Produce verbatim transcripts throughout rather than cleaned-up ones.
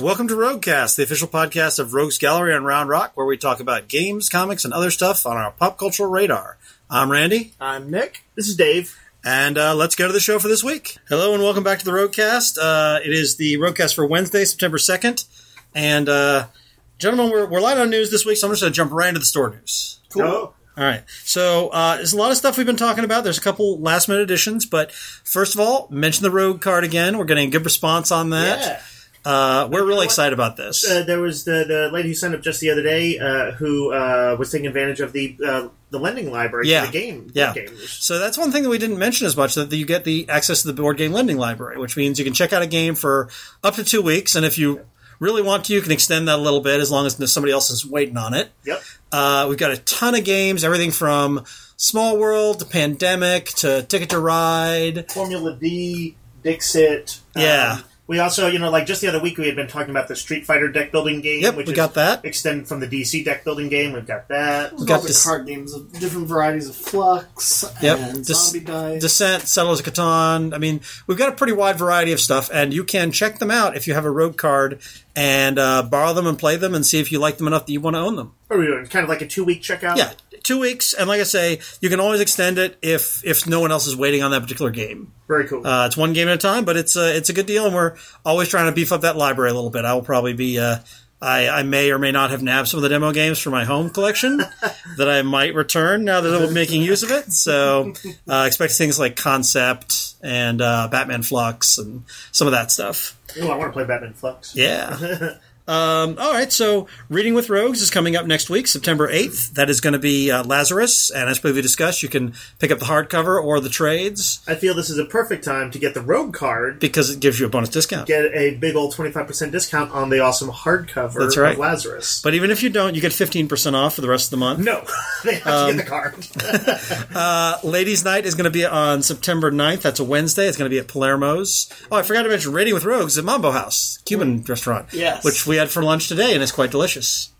welcome to Roguecast, the official podcast of Rogues Gallery on Round Rock, where we talk about games, comics, and other stuff on our pop cultural radar. I'm Randy. I'm Nick. This is Dave. And uh, let's go to the show for this week. Hello and welcome back to the Roguecast. Uh, it is the Roguecast for Wednesday, September second. And, uh, gentlemen, we're, we're light on news this week, so I'm just going to jump right into the store news. Cool. All right. So uh, there's a lot of stuff we've been talking about. There's a couple last-minute additions. But first of all, mention the Rogue card again. We're getting a good response on that. Yeah. Uh, we're really excited about this. Uh, there was the, the lady who signed up just the other day uh, who uh, was taking advantage of the uh, the lending library yeah. for the game. Yeah. Gamers. So that's one thing that we didn't mention as much, that you get the access to the board game lending library, which means you can check out a game for up to two weeks. And if you really want to, you can extend that a little bit as long as somebody else is waiting on it. Yep. Uh, we've got a ton of games, everything from Small World to Pandemic to Ticket to Ride. Formula D, Dixit. Yeah. Um, We also, you know, like just the other week we had been talking about the Street Fighter deck building game. Yep, which we is got that. Extended from the D C deck building game. We've got that. We've got got the this- card games of different varieties of Flux Yep. and Des- Zombie Dice. Descent, Settlers of Catan. I mean, we've got a pretty wide variety of stuff, and you can check them out if you have a Rogue card and uh, borrow them and play them and see if you like them enough that you want to own them. What are we doing? Kind of like a two-week checkout? Yeah, two weeks, and like I say, you can always extend it if if no one else is waiting on that particular game. Very cool. Uh, it's one game at a time, but it's a, it's a good deal, and we're always trying to beef up that library a little bit. I will probably be... Uh, I, I may or may not have nabbed some of the demo games for my home collection that I might return now that I'm making use of it. So uh, expect things like Concept and uh, Batman Flux and some of that stuff. Oh, I want to play Batman Flux. Yeah. Um, all right, so Reading with Rogues is coming up next week, September eighth. That is going to be uh, Lazarus, and as previously discussed, you can pick up the hardcover or the trades I feel this is a perfect time to get the Rogue card, because it gives you a bonus discount. get a big old twenty-five percent discount on the awesome hardcover That's right. of Lazarus. But even if you don't, you get fifteen percent off for the rest of the month. No, they have Um, to get the card. Uh, Ladies' Night is going to be on September ninth. That's a Wednesday. It's going to be at Palermo's. Oh, I forgot to mention Reading with Rogues at Mambo House, Cuban restaurant, Yes. which we had for lunch today, and it's quite delicious.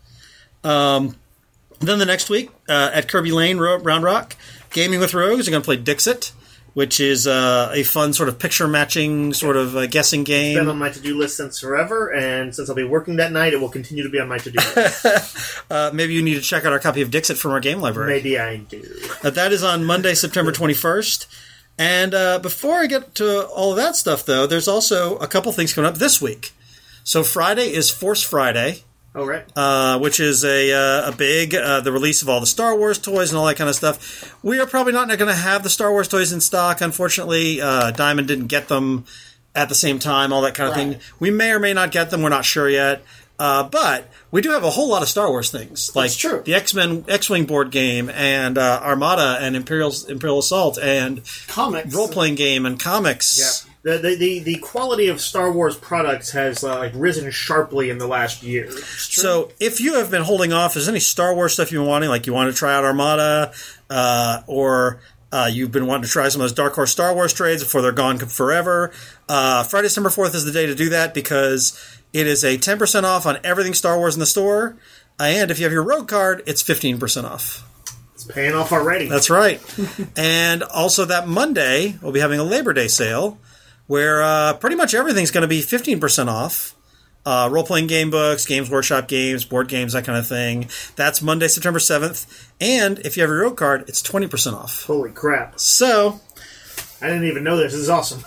Um, then the next week uh, at Kirby Lane, Ro- Round Rock, Gaming with Rogues are going to play Dixit, which is uh, a fun sort of picture-matching sort of uh, guessing game. It's been on my to-do list since forever, and since I'll be working that night, it will continue to be on my to-do list. Uh, maybe you need to check out our copy of Dixit from our game library. Maybe I do. Uh, that is on Monday, September twenty-first. And uh, before I get to all of that stuff, though, there's also a couple things coming up this week. So Friday is Force Friday, Oh, right. uh, which is a uh, a big uh, the release of all the Star Wars toys and all that kind of stuff. We are probably not going to have the Star Wars toys in stock, unfortunately. Uh, Diamond didn't get them at the same time, all that kind of Right. thing. We may or may not get them. We're not sure yet. Uh, but we do have a whole lot of Star Wars things, like That's true. the X-Men X-Wing board game and uh, Armada and Imperial Imperial Assault and Comics. role-playing game and comics. Yeah. The, the, the, the quality of Star Wars products has uh, like risen sharply in the last year. So if you have been holding off, is there any Star Wars stuff you've been wanting? Like you want to try out Armada, uh, or uh, you've been wanting to try some of those Dark Horse Star Wars trades before they're gone forever. Uh, Friday, December fourth is the day to do that because it is a ten percent off on everything Star Wars in the store. And if you have your Rogue card, it's fifteen percent off. It's paying off already. That's right. And also that Monday, we'll be having a Labor Day sale where uh, pretty much everything's going to be fifteen percent off. Uh, role-playing game books, Games Workshop games, board games, that kind of thing. That's Monday, September seventh. And if you have your Rogue card, it's twenty percent off. Holy crap. So, I didn't even know this. This is awesome.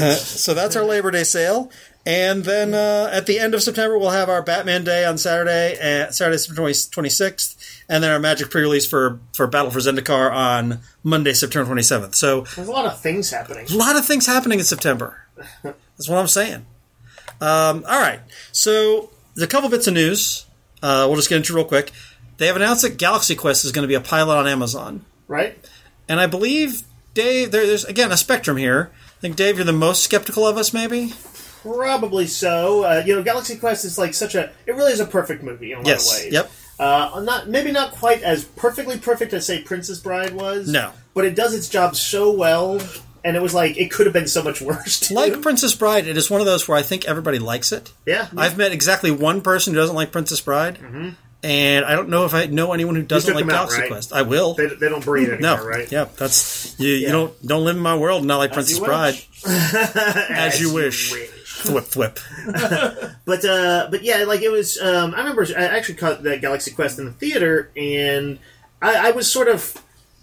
so that's our Labor Day sale. And then uh, at the end of September, we'll have our Batman Day on Saturday, uh, Saturday, September twenty-sixth. And then our Magic pre-release for, for Battle for Zendikar on Monday, September twenty-seventh. So, There's a lot of things happening. a lot of things happening in September. That's what I'm saying. Um, all right. So, there's a couple bits of news. Uh, we'll just get into real quick. They have announced that Galaxy Quest is going to be a pilot on Amazon. Right? And I believe, Dave, there, there's, again, a spectrum here. I think, Dave, you're the most skeptical of us, maybe? Probably so. Uh, you know, Galaxy Quest is like such a... It really is a perfect movie in a lot Yes. of ways. Yep. Uh, not maybe not quite as perfectly perfect as, say, Princess Bride was. No. But it does its job so well, and it was like, it could have been so much worse, too. Like Princess Bride, it is one of those where I think everybody likes it. Yeah. I've met exactly one person who doesn't like Princess Bride. Mm-hmm. And I don't know if I know anyone who doesn't took like them out, Galaxy right? Quest. I will. They, they don't breathe anymore, No, right? yeah, that's you. Yeah. You don't don't live in my world and not like As Princess you Bride. wish. As you wish. thwip thwip. But uh, but yeah, like it was. Um, I remember I actually caught the Galaxy Quest in the theater, and I, I was sort of.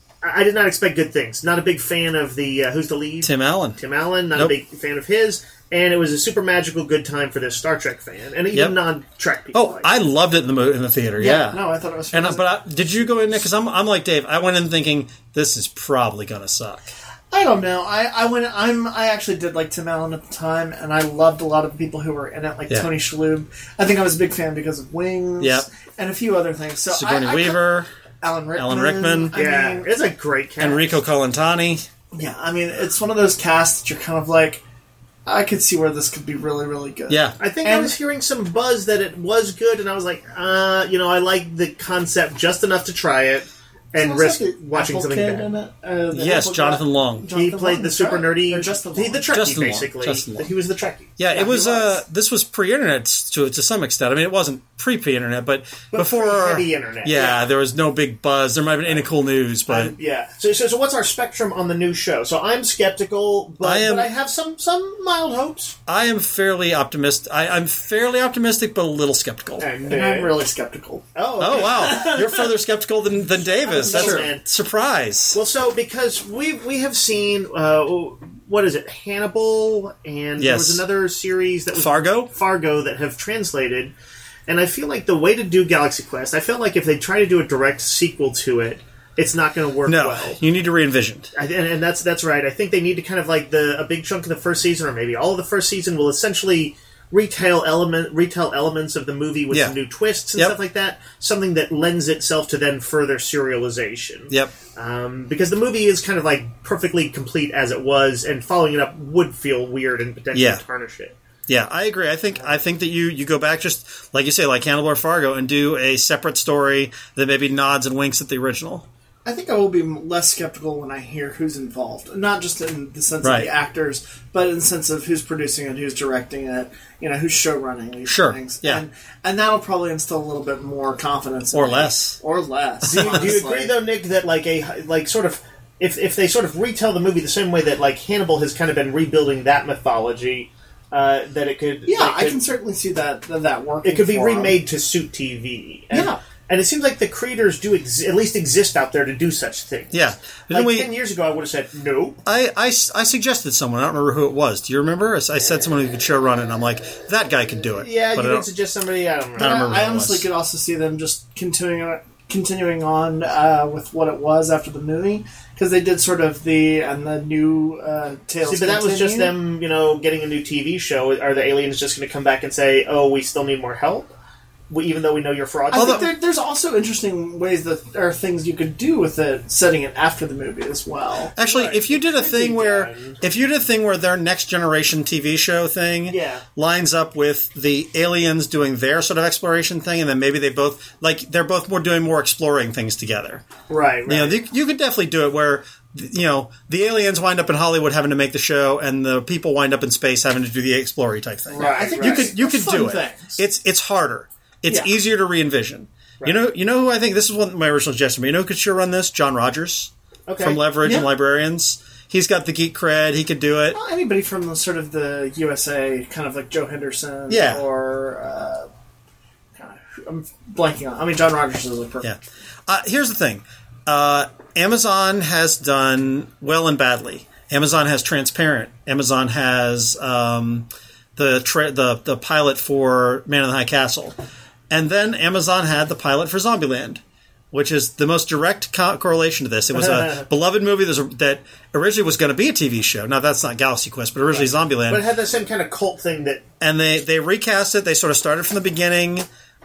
I did not expect good things. Not a big fan of the uh, who's the lead? Tim Allen. Tim Allen. Not Nope. a big fan of his. And it was a super magical good time for this Star Trek fan, and even Yep. non-Trek people. Oh, like I loved it in the mo- in the theater. Yeah. No, I thought it was. And I, but I, did you go in there? Because I'm I'm like Dave. I went in thinking this is probably gonna suck. I don't know. I, I went. I'm. I actually did like Tim Allen at the time, and I loved a lot of the people who were in it, like Yeah. Tony Shalhoub. I think I was a big fan because of Wings, Yep. and a few other things. So Sigourney I, I, Weaver, Alan Rickman, Alan Rickman. I yeah, mean, it's a great cast. Enrico Colantani. yeah. I mean, it's one of those casts that you're kind of like, I could see where this could be really, really good. Yeah. I think I And- was hearing some buzz that it was good, and I was like, uh, you know, I like the concept just enough to try it and Was risk that the watching Apple something Kid bad. in it? Uh, the Yes, Apple Jonathan guy? Long. He Jonathan played Long, the super right? nerdy, Or just the he, Long? the Trekkie, Justin Long. basically. Justin Long. He was the Trekkie. Yeah, Yeah, it was. he was. Uh, this was pre-internet to to some extent. I mean, it wasn't pre-pre-internet, but, But before pre-heavy internet, Yeah, yeah. there was no big buzz. There might have been any cool news, but Um, yeah. So, so, so what's our spectrum on the new show? So I'm skeptical, but I I, am- but I have some some mild hopes. I am fairly optimistic. I, I'm fairly optimistic, but a little skeptical. And, And I'm uh, really skeptical. oh, Oh okay. wow, you're further skeptical than than Dave is. That's Sure. a surprise. Well, so because we we have seen uh, what is it, Hannibal, and there Yes. was another series that was Fargo? Fargo that have translated, and I feel like the way to do Galaxy Quest, I feel like if they try to do a direct sequel to it, it's not going to work No, well. you need to re-envision. I, and, and that's that's right. I think they need to kind of like the a big chunk of the first season, or maybe all of the first season, will essentially retail element retell elements of the movie with Yeah. some new twists and Yep. stuff like that. Something that lends itself to then further serialization. Yep. Um, because the movie is kind of like perfectly complete as it was, and following it up would feel weird and potentially Yeah. tarnish it. Yeah, I agree. I think I think that you, you go back just like you say, like Hannibal or Fargo, and do a separate story that maybe nods and winks at the original. I think I will be less skeptical when I hear who's involved, not just in the sense Right. of the actors, but in the sense of who's producing it, who's directing it, you know, who's show running these Sure, things. yeah. and, and that'll probably instill a little bit more confidence, in Or me. less. or less. Do you, do you honestly. agree, though, Nick, that like a like sort of if if they sort of retell the movie the same way that like Hannibal has kind of been rebuilding that mythology, uh, that it could Yeah, that it I could- can certainly see that that, that working. it could be for 'em. remade to suit T V. And, Yeah. and it seems like the creators do ex- at least exist out there to do such things. Yeah. Like Didn't we- ten years ago, I would have said no. I, I, I suggested someone. I don't remember who it was. Do you remember? I s- I said someone who could show run it, and I'm like, that guy could do it. Yeah, but you I did don't, suggest somebody. I don't remember. I don't Yeah, remember I who it honestly was. could also see them just continuing continuing on uh, with what it was after the movie, because they did sort of the and the new uh, tales. See, but that was just continue. them, you know, getting a new T V show. Are the aliens just going to come back and say, "Oh, we still need more help," we, even though we know you're fraud? I Although- think there, there's also interesting ways that there are things you could do with it, setting it after the movie as well. Actually, Right. if you did a Could be thing where, done. if you did a thing where their next generation T V show thing Yeah. lines up with the aliens doing their sort of exploration thing, and then maybe they both like they're both more doing more exploring things together. right, right. You know, you, you could definitely do it where you know the aliens wind up in Hollywood having to make the show, and the people wind up in space having to do the exploring type thing. Right, I think You right. could you There's could do it. fun things. It's it's harder. It's Yeah. easier to re-envision. You know, you know who I think this is one of my original suggestion. But you know who could sure run this? John Rogers Okay. from Leverage and Yeah. Librarians. He's got the geek cred. He could do it. Well, anybody from the sort of the U S A, kind of like Joe Henderson, Yeah. or uh, God, I'm blanking on. I mean, John Rogers is a perfect. Yeah. Uh, here's the thing. Uh, Amazon has done well and badly. Amazon has Transparent. Amazon has um, the, tra- the the pilot for Man in the High Castle. And then Amazon had the pilot for Zombieland, which is the most direct co- correlation to this. It was a beloved movie that, was a, that originally was going to be a T V show. Now, that's not Galaxy Quest, but originally Zombieland. But it had that same kind of cult thing that And they, they recast it. They sort of started from the beginning,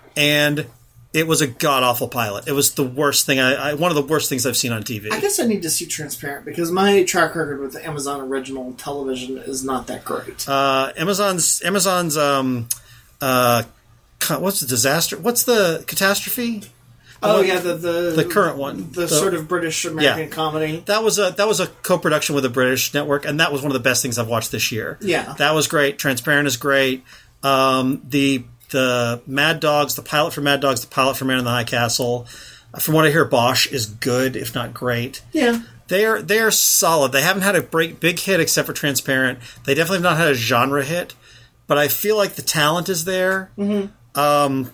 and it was a god-awful pilot. It was the worst thing, I, I one of the worst things I've seen on T V. I guess I need to see Transparent because my track record with Amazon original television is not that great. Uh, Amazon's Amazon's um, uh, co- what's the disaster? What's the catastrophe? oh one- yeah, the the the current one. the, The- sort of British American Yeah. comedy. That was a that was a co-production with a British network, and that was one of the best things I've watched this year. Yeah. that was great. Transparent is great. Um, the the Mad Dogs, the pilot for Mad Dogs, the pilot for Man in the High Castle. From what I hear, Bosch is good, if not great. Yeah, They're they're solid. They haven't had a break, big hit except for Transparent. They definitely have not had a genre hit. but I feel like the talent is there. Mm-hmm. Um,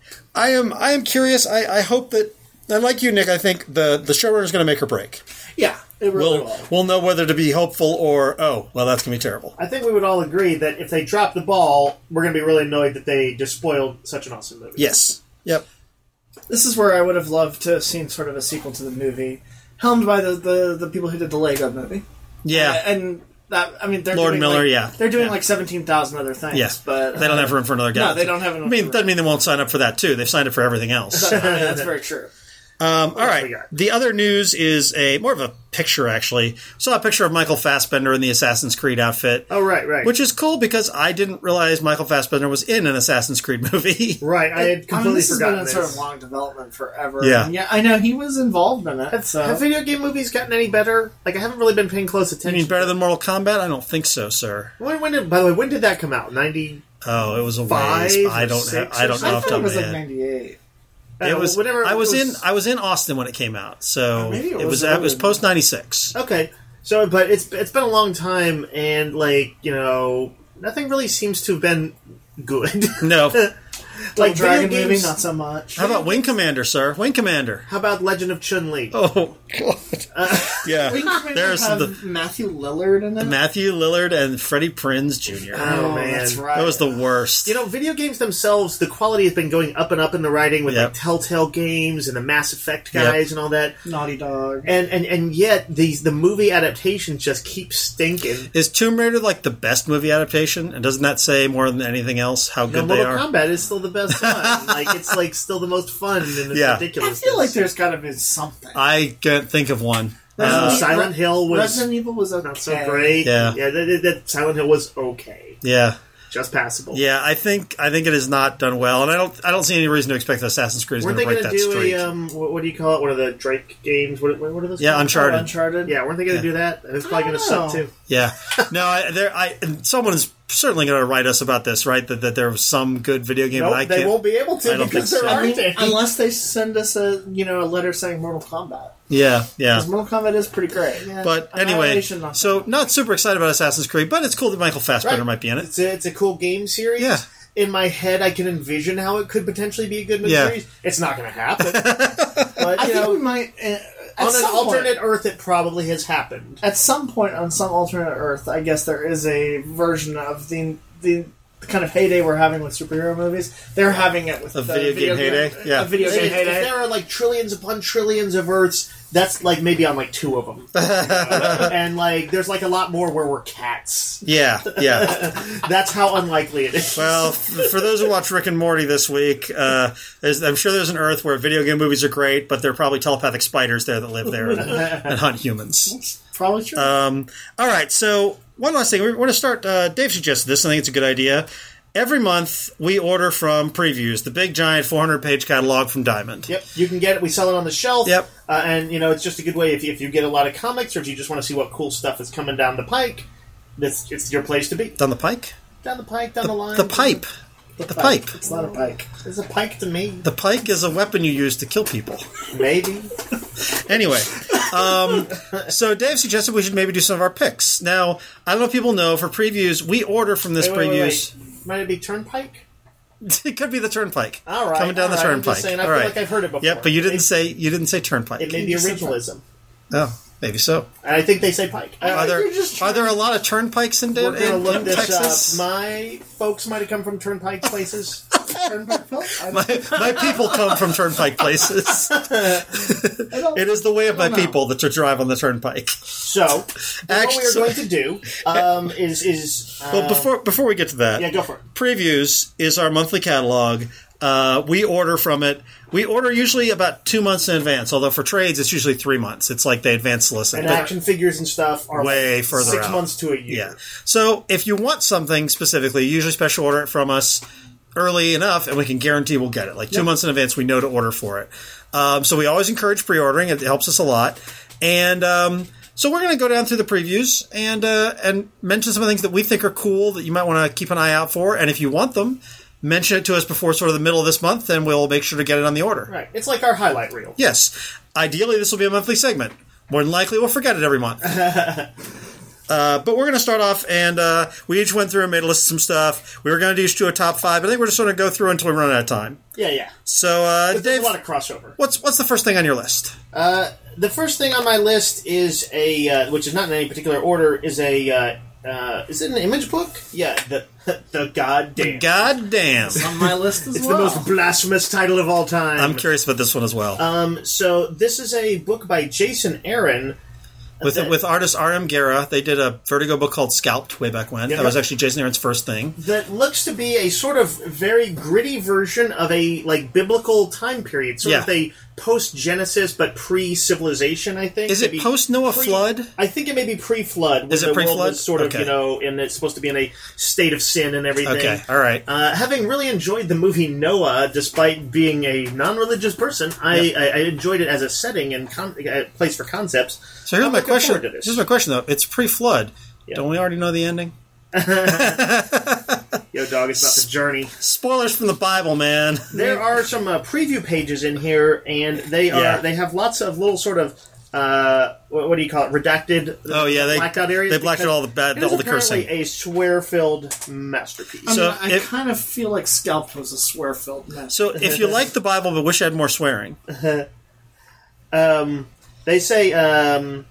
I am I am curious. I, I hope that, and like you, Nick, I think the, the showrunner is going to make or break. Yeah, it really We'll, will. we'll know whether to be hopeful or, oh, well, that's going to be terrible. I think we would all agree that if they drop the ball, we're going to be really annoyed that they just spoiled such an awesome movie. Yes. Yep. This is where I would have loved to have seen sort of a sequel to the movie, helmed by the, the, the people who did the Lego movie. Yeah. Uh, and that, I mean, they're Lord doing Miller, like, yeah. They're doing Yeah. like seventeen thousand other things. Yeah. But, They don't uh, have room for another guy. No, they don't have enough. I mean, room. doesn't mean they won't sign up for that, too. They've signed up for everything else. I mean, that's very true. Um, all else right. we got? The other news is a more of a picture, actually. Saw a picture of Michael Fassbender in the Assassin's Creed outfit. Oh, right, right. Which is cool because I didn't realize Michael Fassbender was in an Assassin's Creed movie. Right, I had I mean, completely this has been forgotten in this. sort of long development forever. Yeah. And yeah, I know he was involved in it. Have, so. have video game movies gotten any better? Like, I haven't really been paying close You attention. mean better than Mortal Kombat? I don't think so, sir. When, when did, by the way, when did that come out? ninety Oh, it was a Five ways. or I don't. Ha- six I or don't know I off the thought top it was of my like head. ninety-eight. It was. Whatever. I was, it in. I was in Austin when it came out, so Maybe it it was. was It was earlier. post ninety-six. Okay, so but it's it's been a long time, and like you know, nothing really seems to have been good. No. like Dragon video movie, games- not so much. How about Wing Commander, sir? Wing Commander. How about Legend of Chun Li? Oh God. yeah. Wing Commander There's have the Matthew Lillard in it. Matthew Lillard and Freddie Prinze Junior Oh, man. that's right. That was the worst. You know, video games themselves, the quality has been going up and up in the writing with Yep. like Telltale Games and the Mass Effect guys and all that. Naughty Dog. And and and yet these the movie adaptations just keep stinking. Is Tomb Raider like the best movie adaptation? And doesn't that say more than anything else how No, good they Mortal are? Kombat is still the best one. like it's like still the most fun and it's Yeah. I ridiculous. feel like there's got to be something. I can't think of one. Resident Uh, Evil- Silent Hill was Resident Evil was okay. not so great. Yeah. yeah. That, that, that Silent Hill was okay, yeah, just passable. yeah. I think I think it is not done well, and I don't I don't see any reason to expect that Assassin's Creed is Weren't going they to break going to that do streak. a um? What, what do you call it? One of the Drake games? What, what, what are those? Yeah, called? Uncharted. Oh, Uncharted. Yeah, weren't they going to Yeah. do that? It's probably going to I don't suck know. too. Yeah, no, I, there. I and someone is certainly going to write us about this, right? That, that there was some good video game. Nope, but I they can't, won't be able to I don't because think there so. I aren't mean, any. unless they send us a you know a letter saying Mortal Kombat. Yeah, yeah. Because Mortal Kombat is pretty great. Yeah. But anyway, Annihilation, not so not super excited about Assassin's Creed, but it's cool that Michael Fassbender Right. might be in it. It's a, it's a cool game series. Yeah. In my head, I can envision how it could potentially be a good movie Yeah. series. It's not going to happen. but I you think we know, might. Uh, at on an some alternate point, Earth, it probably has happened. at some point on some alternate Earth, I guess there is a version of the the. The kind of heyday we're having with superhero movies, they're having it with A the video game heyday? Yeah. a video If, game if heyday. there are like trillions upon trillions of Earths, that's like maybe on like two of them. and like, there's like a lot more where we're cats. Yeah, yeah. That's how unlikely it is. Well, f- for those who watch Rick and Morty this week, uh, there's, I'm sure there's an Earth where video game movies are great, but there are probably telepathic spiders there that live there and, and hunt humans. Probably true. Um, all right, so one last thing. We want to start. Uh, Dave suggested this. I think it's a good idea. Every month, we order from Previews, the big, giant four hundred page catalog from Diamond. Yep, you can get it. We sell it on the shelf. Yep. Uh, and, you know, it's just a good way if you, if you get a lot of comics or if you just want to see what cool stuff is coming down the pike, this it's your place to be. Down the pike? Down the pike, down the, line. The pipe. The pipe. It's not a pike. There's a pike to me. The pike is a weapon you use to kill people. Maybe. Anyway, um, so Dave suggested we should maybe do some of our picks. Now, I don't know if people know, for Previews, we order from this Wait, wait, wait, Previews. wait. Might it be Turnpike? It could be the Turnpike. All right. Coming down all the right, I'm Turnpike. just saying, I all feel right. like I've heard it before. Yep, but you didn't It- say you didn't say Turnpike. It may be You said originalism. Oh, maybe so. And I think they say pike. Are Uh, there you're just are there a lot of turnpikes in, we're going to in, look in this Texas? up. My folks might have come from Turnpike places. Turnpike Phil? I My, my people come from turnpike places. don't- It is the way of my no. people that to drive on the turnpike. So, then Actually- what we are going to do um, is... is uh, Well, before before we get to that, Yeah, go for it. Previews is our monthly catalog. Uh, we order from it. We order usually about two months in advance, although for trades it's usually three months. It's like they advance solicit. And But- action figures and stuff are Way like further six out. months to a year. Yeah. So if you want something specifically, you usually special order it from us early enough, and we can guarantee we'll get it. Like two Yep. months in advance, we know to order for it. Um, so we always encourage pre-ordering. It helps us a lot. And um, so we're going to go down through the previews and uh, and mention some of the things that we think are cool that you might want to keep an eye out for. And if you want them, mention it to us before sort of the middle of this month, and we'll make sure to get it on the order. Right. It's like our highlight reel. Yes. Ideally, this will be a monthly segment. More than likely, we'll forget it every month. Uh, but we're going to start off, and uh, we each went through and made a list of some stuff. We were going to do each do a top five, but I think we're just going to go through until we run out of time. Yeah, yeah. So, uh, There's Dave, a lot of crossover. what's what's the first thing on your list? Uh, the first thing on my list is a, uh, which is not in any particular order, is a, uh, uh, is it an image book? Yeah, the the goddamn. Goddamn. It's on my list as It's well. the most blasphemous title of all time. I'm curious about this one as well. Um, so this is a book by Jason Aaron. With that, with artist R M Guerra, they did a Vertigo book called Scalped way back when. Yeah. That was actually Jason Aaron's first thing. that looks to be a sort of very gritty version of a like biblical time period, sort Yeah. of a post-Genesis but pre-civilization. I think Is it Maybe post-Noah pre- flood? I think it may be pre-flood. When Is it the world pre-flood? was sort of Okay. you know, and it's supposed to be in a state of sin and everything. Okay, all right. Uh, having really enjoyed the movie Noah, despite being a non-religious person, I, Yep. I, I enjoyed it as a setting and con- a place for concepts. So here's I'm my looking question. forward to this. Here's my question, though. It's pre-flood. Yeah. Don't we already know the ending? Yo, dog, it's about the journey. Spoilers from the Bible, man. There are some uh, preview pages in here, and they are Yeah. they have lots of little sort of uh, what, what do you call it? Redacted. Oh, yeah, they- blacked out areas. they blacked out because all the bad- it is all the apparently cursing. a swear-filled masterpiece. I, mean, So I if- kind of feel like Scalped was a swear-filled mess. So if you like the Bible but wish you had more swearing, Um, they say um,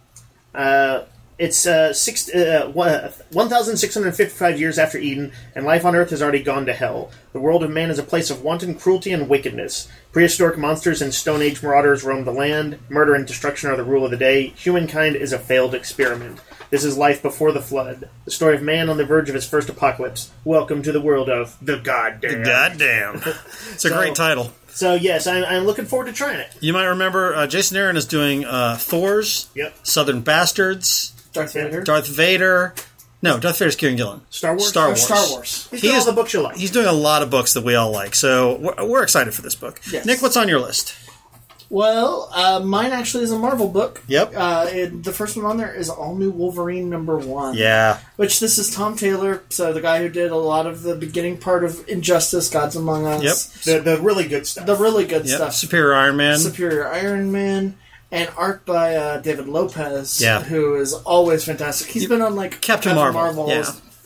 uh, it's uh, six, uh, one thousand six hundred fifty-five years after Eden, and life on Earth has already gone to hell. The world of man is a place of wanton cruelty and wickedness. Prehistoric monsters and Stone Age marauders roam the land. Murder and destruction are the rule of the day. Humankind is a failed experiment. This is life before the flood. The story of man on the verge of his first apocalypse. Welcome to the world of the goddamn. goddamn. It's a So- great title. So yes, I'm, I'm looking forward to trying it. You might remember uh, Jason Aaron is doing uh, Thor's, Yep. Southern Bastards, Darth Vader. Darth Vader. No, Darth Vader's Kieran Gillen. Star Wars? Star Or Wars. Star Wars. He's He got is- all the books you like. He's doing a lot of books that we all like, so we're, we're excited for this book. Yes. Nick, what's on your list? Well, uh, mine actually is a Marvel book. Yep. Uh, it, the first one on there is All New Wolverine number one. Yeah. Which this is Tom Taylor, so the guy who did a lot of the beginning part of Injustice, Gods Among Us. Yep. The, the really good stuff. The really good Yep. stuff. Superior Iron Man. Superior Iron Man. And art by uh, David Lopez, Yeah. who is always fantastic. He's been on like Captain Marvel, yeah.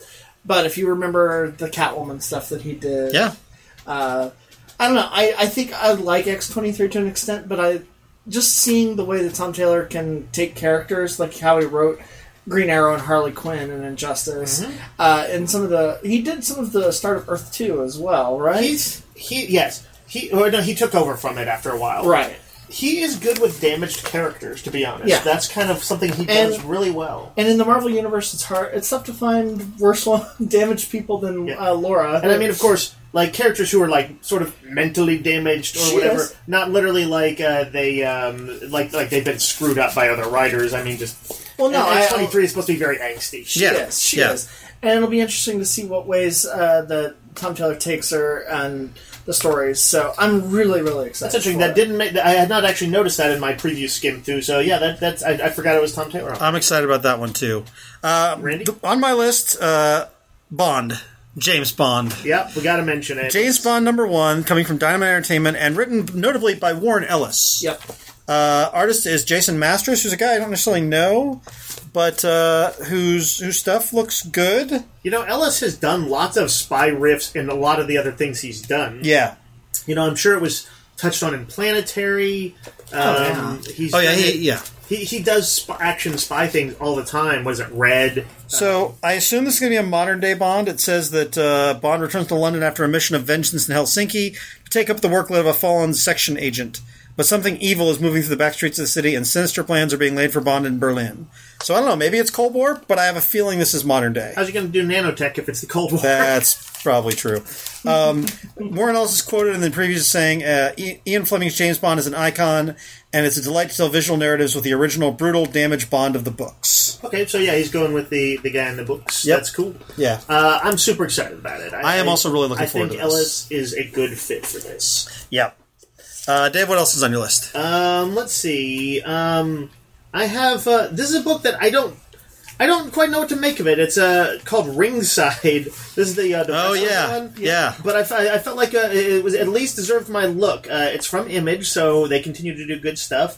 But if you remember the Catwoman stuff that he did, Yeah. uh, I don't know. I, I think I like X twenty-three to an extent, but I just seeing the way that Tom Taylor can take characters, like how he wrote Green Arrow and Harley Quinn and Injustice, Mm-hmm. uh, and some of the he did some of the Start of Earth two as well, right? He's he yes he or no he took over from it after a while. right. He is good with damaged characters, to be honest. Yeah. That's kind of something he And- does really well. And in the Marvel universe, it's hard. It's tough to find worse damaged people than Yeah. uh, Laura. And I mean, of course, like characters who are like sort of mentally damaged or She whatever, is. not literally like uh, they um, like like they've been screwed up by other writers. I mean, just well, no, and I, twenty three is supposed to be very angsty. She Yeah, is. She yeah. is. And it'll be interesting to see what ways uh, that Tom Taylor takes her and the stories. So I'm really, really excited. That's interesting. for That it. didn't make. I had not actually noticed that in my preview skim through. So yeah, that, that's. I, I forgot it was Tom Taylor. I'm excited about that one, too. Uh, Randy? th- on my list, uh, Bond. James Bond. Yep, we got to mention it. James Bond number one, coming from Dynamite Entertainment, and written notably by Warren Ellis. Yep. Uh, artist is Jason Masters, who's a guy I don't necessarily know, but uh, whose whose stuff looks good. You know, Ellis has done lots of spy riffs in a lot of the other things he's done. Yeah. You know, I'm sure it was touched on in Planetary. Um, yeah. He's Oh yeah. done He, it- yeah. He, he does sp- action spy things all the time. Was it Red? So I assume this is going to be a modern day Bond. It says that uh, Bond returns to London after a mission of vengeance in Helsinki to take up the workload of a fallen section agent. But something evil is moving through the back streets of the city, and sinister plans are being laid for Bond in Berlin. So I don't know. Maybe it's Cold War, but I have a feeling this is modern day. How's he going to do nanotech if it's the Cold War? That's probably true. Um, Warren Ellis is quoted in the previews as saying, uh, I- Ian Fleming's James Bond is an icon, and it's a delight to tell visual narratives with the original brutal, damaged Bond of the books. Okay, so yeah, he's going with the, the guy in the books. Yep. That's cool. Yeah. Uh, I'm super excited about it. I am also really looking I forward think to this. Ellis is a good fit for this. Yeah. Uh, Dave, what else is on your list? Um, let's see. Um, I have uh, this is a book that I don't. I don't quite know what to make of it. It's uh, called Ringside. This is the, uh, the Oh, wrestling yeah. one. Yeah. But I, fe- I felt like uh, it was at least deserved my look. Uh, it's from Image, so they continue to do good stuff.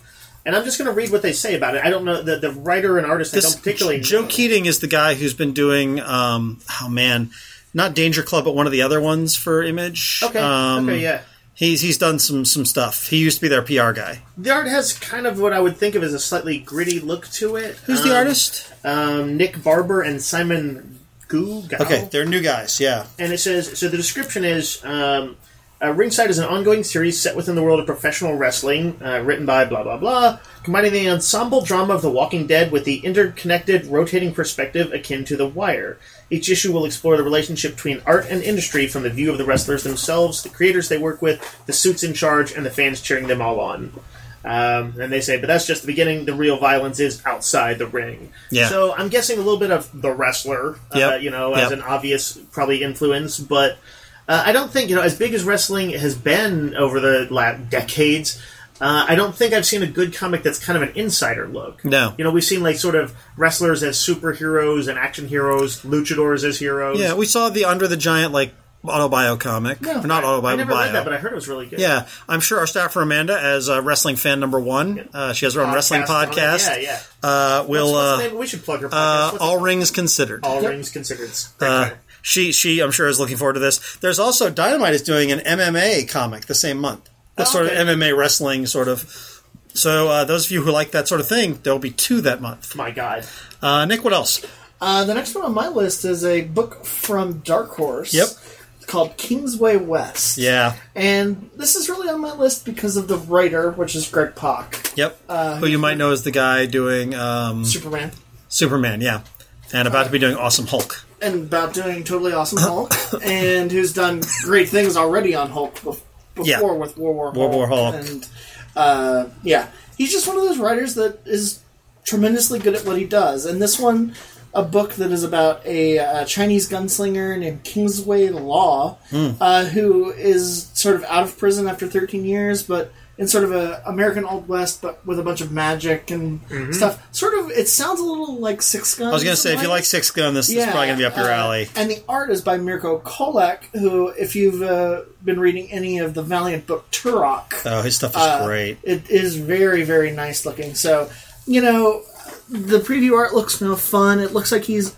and I'm just going to read what they say about it. I don't know the the writer and artist. This, I don't particularly. Joe know. Keating is the guy who's been doing. Um, oh man, not Danger Club, but one of the other ones for Image. Okay. Um, okay. Yeah. He's he's done some some stuff. He used to be their P R guy. The art has kind of what I would think of as a slightly gritty look to it. Who's um, the artist? Um, Nick Barber and Simon Gu. Gao. Okay, they're new guys. Yeah. And it says, so the description is, um, uh, Ringside is an ongoing series set within the world of professional wrestling, uh, written by blah, blah, blah, combining the ensemble drama of The Walking Dead with the interconnected, rotating perspective akin to The Wire. Each issue will explore the relationship between art and industry from the view of the wrestlers themselves, the creators they work with, the suits in charge, and the fans cheering them all on. Um, and they say, but that's just the beginning. The real violence is outside the ring. Yeah. So I'm guessing a little bit of The Wrestler, uh, Yep. you know, as Yep. an obvious probably influence. But uh, I don't think, you know, as big as wrestling has been over the last decades, uh, I don't think I've seen a good comic that's kind of an insider look. No. You know, we've seen like sort of wrestlers as superheroes and action heroes, luchadors as heroes. Yeah, we saw the Under the Giant like autobio comic. No, Or not I, autobio, I never bio. read that, but I heard it was really good. Yeah, I'm sure our staffer Amanda, as a wrestling fan number one, uh, she has her own wrestling Podcast on it. podcast. Yeah, yeah. Uh, will What's, what's uh, the name? We should plug her podcast. uh, What's All it? Rings Considered. All Yep. Rings Considered. Great Uh, title. she, she, I'm sure is looking forward to this. There's also Dynamite is doing an M M A comic the same month. That's Oh, sort okay. of M M A wrestling sort of. So uh, those of you who like that sort of thing, there will be two that month. My God. Uh, Nick, what else? Uh, the next one on my list is a book from Dark Horse. Yep. Called Kingsway West. Yeah. And this is really on my list because of the writer, which is Greg Pak. Yep. Uh, who you might know as the guy doing um, Superman. Superman, yeah. And about to be doing Awesome Hulk. And about doing Totally Awesome Hulk. And who's done great things already on Hulk bef- before Yeah. with War War Hulk. War War Hulk. And, uh, yeah. He's just one of those writers that is tremendously good at what he does. And this one, a book that is about a, uh Chinese gunslinger named Kingsway Law, Mm. uh, who is sort of out of prison after thirteen years, but in sort of a American Old West, but with a bunch of magic and stuff. Sort of, it sounds a little like Six Gun. I was going to say, if you like Six Gun, this is probably going to be up your uh, alley. And the art is by Mirko Kolek, who, if you've uh, been reading any of the Valiant book Turok, Oh, his stuff is uh, great. it is very, very nice looking. So, you know, the preview art looks no fun. It looks like he's,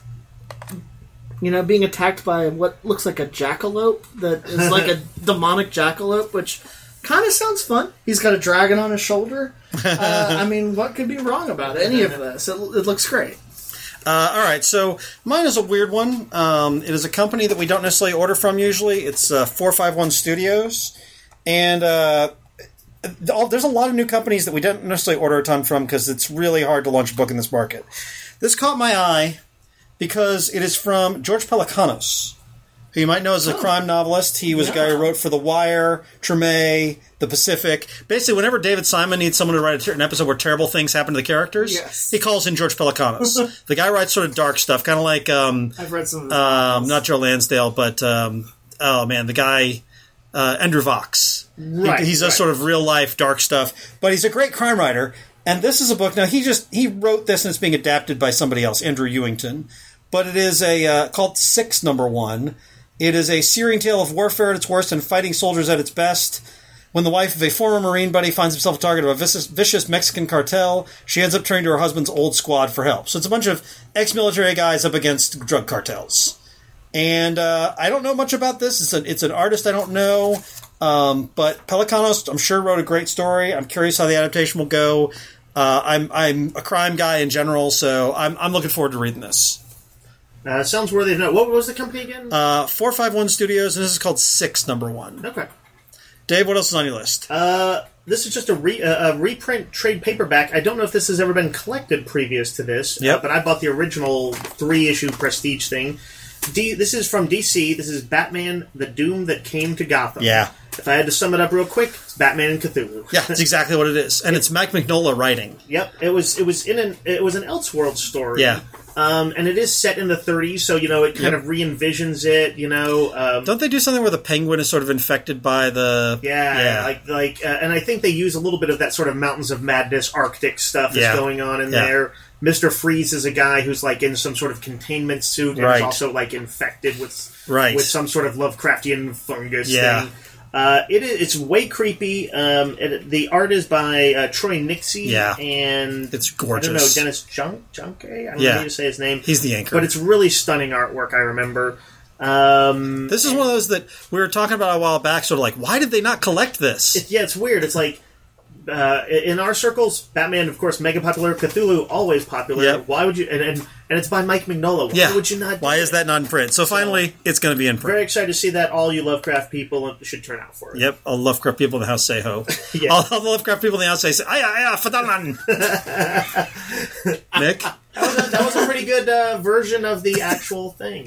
you know, being attacked by what looks like a jackalope that is like a demonic jackalope, which kind of sounds fun. He's got a dragon on his shoulder. Uh, I mean, what could be wrong about any of this? It, it looks great. Uh, all right, so mine is a weird one. Um, it is a company that we don't necessarily order from usually. It's uh, four five one Studios. And uh, all, there's a lot of new companies that we don't necessarily order a ton from because it's really hard to launch a book in this market. This caught my eye because it is from George Pelecanos, who you might know as a crime novelist. He was a guy who wrote for The Wire, Treme, The Pacific. Basically, whenever David Simon needs someone to write an episode where terrible things happen to the characters, Yes. he calls in George Pelecanos. The guy writes sort of dark stuff, kind of like, um, I've read some of his um, novels. not Joe Lansdale, but, um, oh man, the guy, uh, Andrew Vox. Right, He, he's a right. sort of real-life dark stuff, but he's a great crime writer. And this is a book. Now, he just he wrote this, and it's being adapted by somebody else, Andrew Ewington. But it is a uh, called Six Number One. It is a searing tale of warfare at its worst and fighting soldiers at its best. When the wife of a former Marine buddy finds himself a target of a vicious, vicious Mexican cartel, she ends up turning to her husband's old squad for help. So it's a bunch of ex-military guys up against drug cartels. And uh, I don't know much about this. It's, a, it's an artist I don't know. Um, but Pelecanos, I'm sure, wrote a great story. I'm curious how the adaptation will go. Uh, I'm I'm a crime guy in general, so I'm I'm looking forward to reading this. Uh, sounds worthy of note. What was the company again? Uh, four five one Studios, and this is called Six Number One. okay. Dave, what else is on your list? Uh, this is just a, re- uh, a reprint trade paperback. I don't know if this has ever been collected previous to this, Yep. uh, but I bought the original three-issue Prestige thing. D- this is from D C. This is Batman, The Doom That Came to Gotham. Yeah. If I had to sum it up real quick, it's Batman and Cthulhu. Yeah, that's exactly what it is, and it's Mike Mignola writing. Yep. It was it was in an it was an Elseworld story. Yeah. Um, and it is set in the thirties, so you know it kind Yep. of re-envisions it. You know. Um, Don't they do something where the Penguin is sort of infected by the? Yeah, yeah. like like, uh, and I think they use a little bit of that sort of Mountains of Madness, Arctic stuff Yeah. that's going on in Yeah. there. Mister Freeze is a guy who's like in some sort of containment suit and Right. is also like infected with Right. with some sort of Lovecraftian fungus Yeah. thing. Uh, it is, it's way creepy. Um, it, the art is by uh, Troy Nixie. Yeah. And it's gorgeous. I don't know, Dennis Junk, Junke? I don't yeah. know how to say his name. He's the anchor. But it's really stunning artwork, I remember. Um, this is one of those that we were talking about a while back, sort of like, why did they not collect this? It, yeah, it's weird. It's like, uh, in our circles, Batman, of course, mega popular. Cthulhu, always popular. Yep. Why would you... And, and, and it's by Mike Mignola. Why yeah. would you not... Why is that not in print? So finally, so, it's going to be in print. Very excited to see that. All you Lovecraft people should turn out for it. Yep, all Lovecraft people in the house say ho. yeah. all, all the Lovecraft people in the house say, aya, aya, fadalan. Nick? That was, a, that was a pretty good uh, version of the actual thing.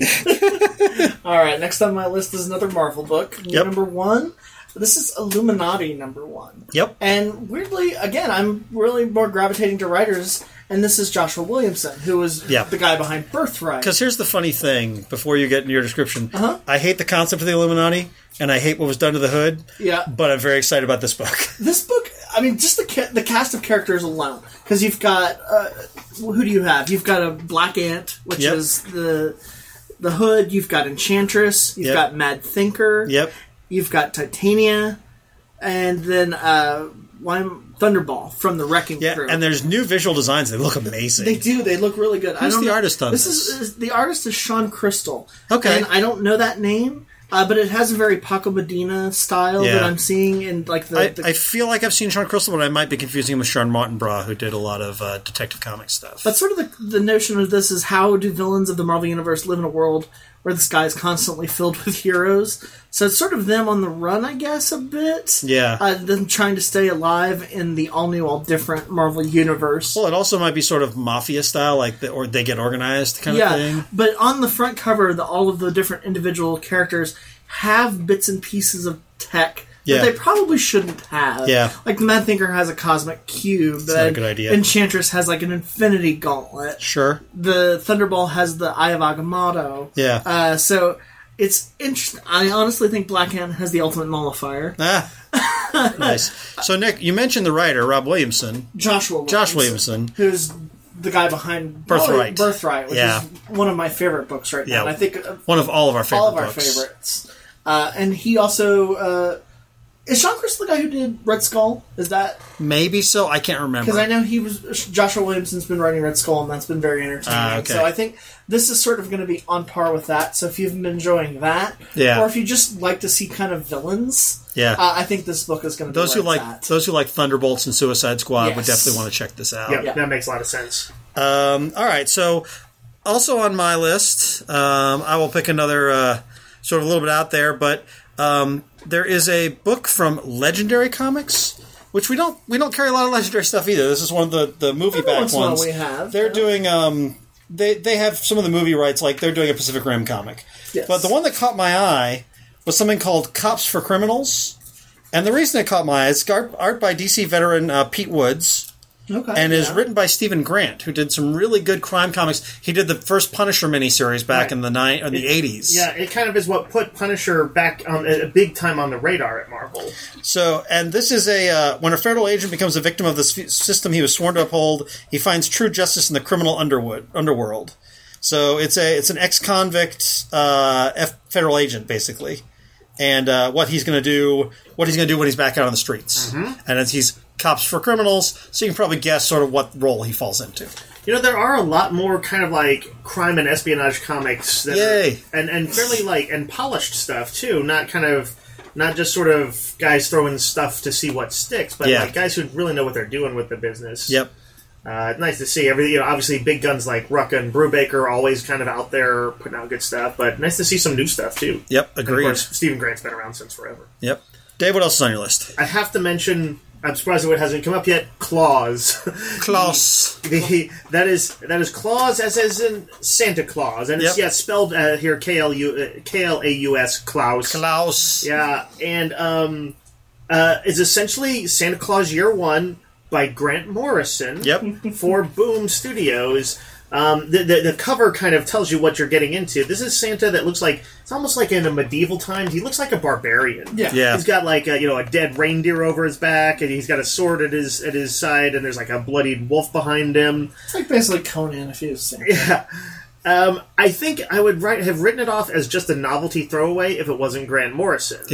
All right, next on my list is another Marvel book. Yep. Number one. This is Illuminati number one. Yep. And weirdly, again, I'm really more gravitating to writers, and this is Joshua Williamson, who was yep. the guy behind Birthright. Because here's the funny thing, before you get into your description. Uh-huh. I hate the concept of the Illuminati, and I hate what was done to the Hood, yeah. but I'm very excited about this book. This book, I mean, just the ca- the cast of characters alone. Because you've got, uh, who do you have? You've got a Black Ant, which yep. is the the Hood. You've got Enchantress. You've yep. got Mad Thinker. Yep. You've got Titania. And then uh, Thunderball from the Wrecking yeah, Crew. And there's new visual designs. They look amazing. They do. They look really good. Who's I don't the know. artist on this? this? Is, is the artist is Sean Crystal. Okay. And I don't know that name, uh, but it has a very Paco Medina style yeah. that I'm seeing in like the. I, the I feel like I've seen Sean Crystal, but I might be confusing him with Sean Martinbras, who did a lot of uh, Detective Comics stuff. But sort of the, the notion of this is how do villains of the Marvel Universe live in a world where the sky is constantly filled with heroes? So it's sort of them on the run, I guess, a bit. Yeah. Uh, them trying to stay alive in the all-new, all-different Marvel Universe. Well, it also might be sort of mafia style, like the, or they get organized kind yeah, of thing. But on the front cover, the, all of the different individual characters have bits and pieces of tech yeah. that they probably shouldn't have. Yeah. Like the Mad Thinker has a cosmic cube. That's not a good idea. Enchantress has like an infinity gauntlet. Sure. The Thunderball has the Eye of Agamotto. Yeah. Uh, so it's interesting. I honestly think Black Ant has the ultimate nullifier. Ah. Nice. So, Nick, you mentioned the writer, Rob Williamson. Joshua Williamson. Josh Williamson. Who's the guy behind Birthright. Birthright, which yeah. is one of my favorite books right now. Yeah. And I think uh, one of all of our favorite all of our books. favorites. Uh, and he also uh, is Sean Crystal the guy who did Red Skull? Is that maybe so? I can't remember because I know he was Joshua Williamson's been writing Red Skull, and that's been very entertaining. Ah, okay. So I think this is sort of going to be on par with that. So if you've been enjoying that, yeah. or if you just like to see kind of villains, yeah, uh, I think this book is going to be those who like that. those who like Thunderbolts and Suicide Squad yes. would definitely want to check this out. Yep, yeah, that makes a lot of sense. Um, all right, so also on my list, um, I will pick another uh, sort of a little bit out there, but. Um, there is a book from Legendary Comics, which we don't we don't carry a lot of Legendary stuff either. This is one of the, the movie Every back once in a while ones. we have. They're yeah. doing um they they have some of the movie rights, like they're doing a Pacific Rim comic. Yes. But the one that caught my eye was something called Cops for Criminals, and the reason it caught my eye is art, art by D C veteran uh, Pete Woods. Okay, and is yeah. written by Stephen Grant, who did some really good crime comics. He did the first Punisher miniseries back Right. in the ni- or the It- eighties. Yeah, it kind of is what put Punisher back on a big time on the radar at Marvel. So, and this is a uh, when a federal agent becomes a victim of the s- system he was sworn to uphold, he finds true justice in the criminal underwood, underworld. So it's a it's an ex-convict uh, F- federal agent basically, and uh, what he's going to do, what he's going to do when he's back out on the streets, Mm-hmm. and it's, he's Cops for Criminals. So you can probably guess sort of what role he falls into. You know, there are a lot more kind of like crime and espionage comics that Yay. are, and and fairly like and polished stuff too, not kind of not just sort of guys throwing stuff to see what sticks, but Yeah. like guys who really know what they're doing with the business. Yep. Uh, nice to see. Every, you know, obviously big guns like Rucka and Brubaker are always kind of out there putting out good stuff, but nice to see some new stuff too. Yep. And Agreed. of course, Stephen Grant's been around since forever. Yep. Dave, what else is on your list? I have to mention. I'm surprised it hasn't come up yet. Claus. Klaus. The, that is that is Claus as as in Santa Claus, and it's Yep. yeah spelled uh, here K L U uh, K L A U S Klaus. Klaus. Yeah, and um, uh, is essentially Santa Claus Year One by Grant Morrison. Yep. For Boom Studios. Um, the, the the cover kind of tells you what you're getting into. This is Santa that looks like it's almost like in a medieval times. He looks like a barbarian. Yeah. Yeah. He's got like a, you know a dead reindeer over his back, and he's got a sword at his at his side, and there's like a bloodied wolf behind him. It's like basically Conan if he was saying. Yeah. Um, I think I would write, have written it off as just a novelty throwaway if it wasn't Grant Morrison. Yeah.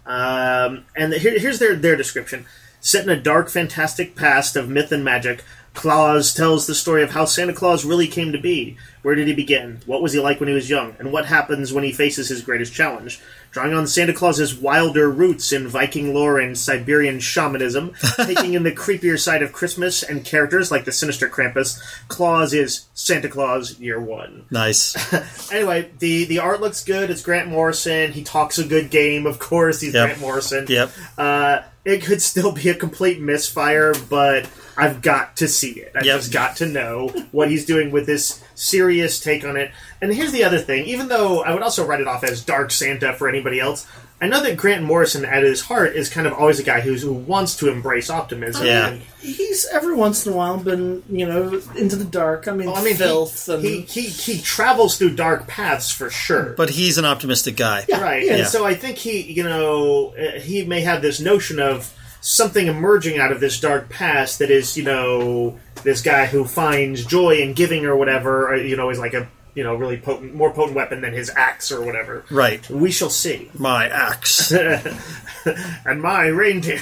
Um, and here, here's their, their description. Set in a dark, fantastic past of myth and magic, Claus tells the story of how Santa Claus really came to be. Where did he begin? What was he like when he was young? And what happens when he faces his greatest challenge? Drawing on Santa Claus's wilder roots in Viking lore and Siberian shamanism, taking in the creepier side of Christmas and characters like the sinister Krampus, Claus is Santa Claus Year One. Nice. Anyway, the, the art looks good. It's Grant Morrison. He talks a good game, of course. He's Yep. Grant Morrison. Yep. Uh, it could still be a complete misfire, but I've got to see it. I've Yep. just got to know what he's doing with this serious take on it. And here's the other thing. Even though I would also write it off as Dark Santa for anybody else, I know that Grant Morrison, at his heart, is kind of always a guy who's, who wants to embrace optimism. Yeah. And, He's every once in a while been, you know, into the dark. I mean, well, I mean, filth. he, and, he, he, he travels through dark paths for sure. But he's an optimistic guy. Yeah. Right, and Yeah. so I think he, you know, uh, he may have this notion of something emerging out of this dark past that is, you know, this guy who finds joy in giving or whatever, or, you know, is like a, you know, really potent, more potent weapon than his axe or whatever. Right. We shall see. My axe. And my reindeer.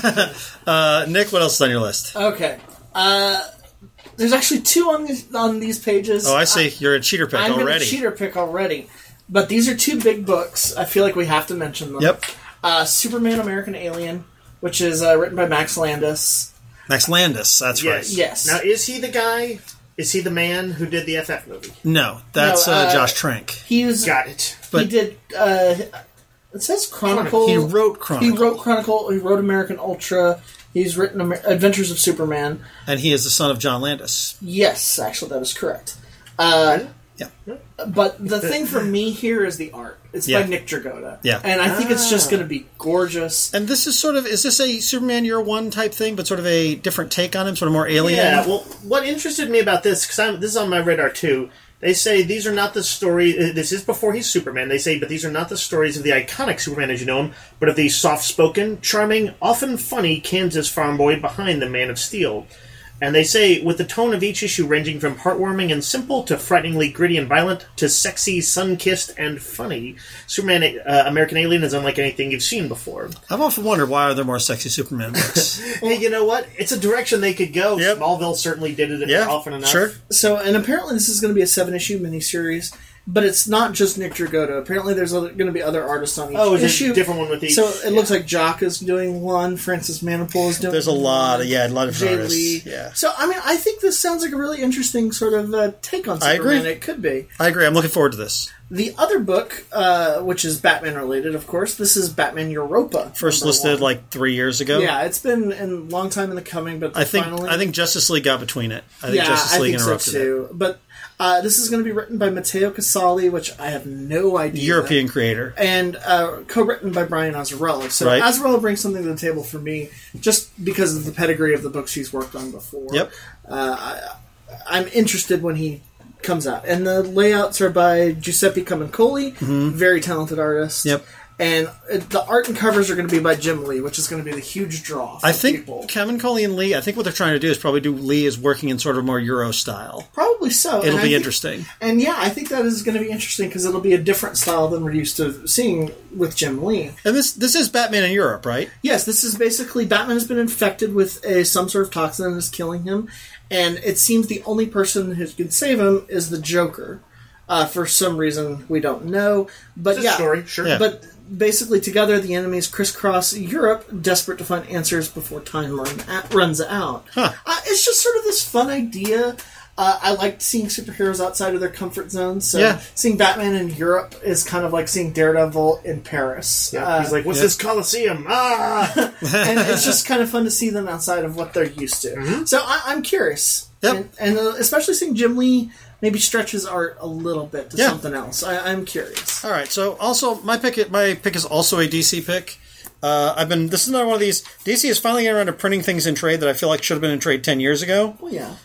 uh, Nick, what else is on your list? Okay. Uh, there's actually two on these, on these pages. Oh, I see. You're a cheater pick I'm already. going to cheater pick already. But these are two big books. I feel like we have to mention them. Yep. Uh, Superman American Alien, which is uh, written by Max Landis. Max Landis, that's Yes. right. Yes. Now, is he the guy? Is he the man who did the F F movie? No, that's No, uh, uh, Josh Trank. He was. Got it. But- he did. Uh, it says Chronicle. He wrote Chronicle. He wrote Chronicle. He wrote American Ultra. He's written Amer- Adventures of Superman. And he is the son of John Landis. Yes, actually, that is correct. Uh, Yeah. but the thing for me here is the art. It's Yeah. by Nick Dragotta. Yeah. And I think it's just Ah. going to be gorgeous. And this is sort of, is this a Superman Year One type thing, but sort of a different take on him, sort of more alien? Yeah, well, what interested me about this, because this is on my radar too, they say these are not the story, uh, this is before he's Superman, they say, but these are not the stories of the iconic Superman as you know him, but of the soft-spoken, charming, often funny Kansas farm boy behind the Man of Steel. And they say, with the tone of each issue ranging from heartwarming and simple to frighteningly gritty and violent to sexy, sun-kissed, and funny, Superman uh, American Alien is unlike anything you've seen before. I've often wondered, why are there more sexy Superman books? Hey, you know what? It's a direction they could go. Yep. Smallville certainly did it Yeah, often enough. sure. So, and apparently this is going to be a seven-issue miniseries, but it's not just Nick Dragotta. Apparently there's other, going to be other artists on each Oh, is it issue. a different one with each? So it Yeah. looks like Jock is doing one, Francis Manapul is doing There's a lot of, yeah, a lot of Jay artists. Lee. Yeah. So, I mean, I think this sounds like a really interesting sort of uh, take on I Superman. agree. It could be. I agree. I'm looking forward to this. The other book, uh, which is Batman related, of course, this is Batman Europa. First number listed one. like three years ago. Yeah, it's been a long time in the coming, but I think finally... I think Justice League got between it. I think yeah, Justice I League think so interrupted it. too. But uh, this is going to be written by Matteo Casali, which I have no idea. European creator. And uh, co-written by Brian Azzarello. So Right. Azzarello brings something to the table for me, just because of the pedigree of the books he's worked on before. Yep. Uh, I, I'm interested when he comes out. And the layouts are by Giuseppe Camuncoli, very talented artist. Mm-hmm. Yep. And it, the art and covers are going to be by Jim Lee, which is going to be the huge draw for I think people. Kevin Coley and Lee, I think what they're trying to do is probably do Lee is working in sort of more Euro style. Probably so. It'll And I be think- interesting. And yeah, I think that is going to be interesting because it'll be a different style than we're used to seeing with Jim Lee. And this this is Batman in Europe, right? Yes, this is basically Batman has been infected with a, some sort of toxin and is killing him, and it seems the only person who can save him is the Joker. Uh, for some reason we don't know, but It's a yeah, story, sure. Yeah. But basically, together the enemies crisscross Europe, desperate to find answers before time run, at, runs out. Huh. Uh, it's just sort of this fun idea. Uh, I like seeing superheroes outside of their comfort zone. So Yeah. seeing Batman in Europe is kind of like seeing Daredevil in Paris. Yeah, Uh, he's like, what's yeah. this Coliseum? Ah! and it's just kind of fun to see them outside of what they're used to. So I, I'm curious. Yep. And, and uh, especially seeing Jim Lee maybe stretch his art a little bit to Yeah. something else. I, I'm curious. All right. So also my pick my pick is also a D C pick. Uh, I've been this is another one of these. D C is finally getting around to printing things in trade that I feel like should have been in trade ten years ago. Oh, yeah.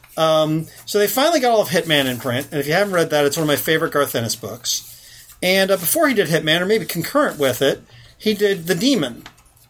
So they finally got all of Hitman in print, and if you haven't read that, it's one of my favorite Garth Ennis books. And uh, before he did Hitman, or maybe concurrent with it, he did The Demon.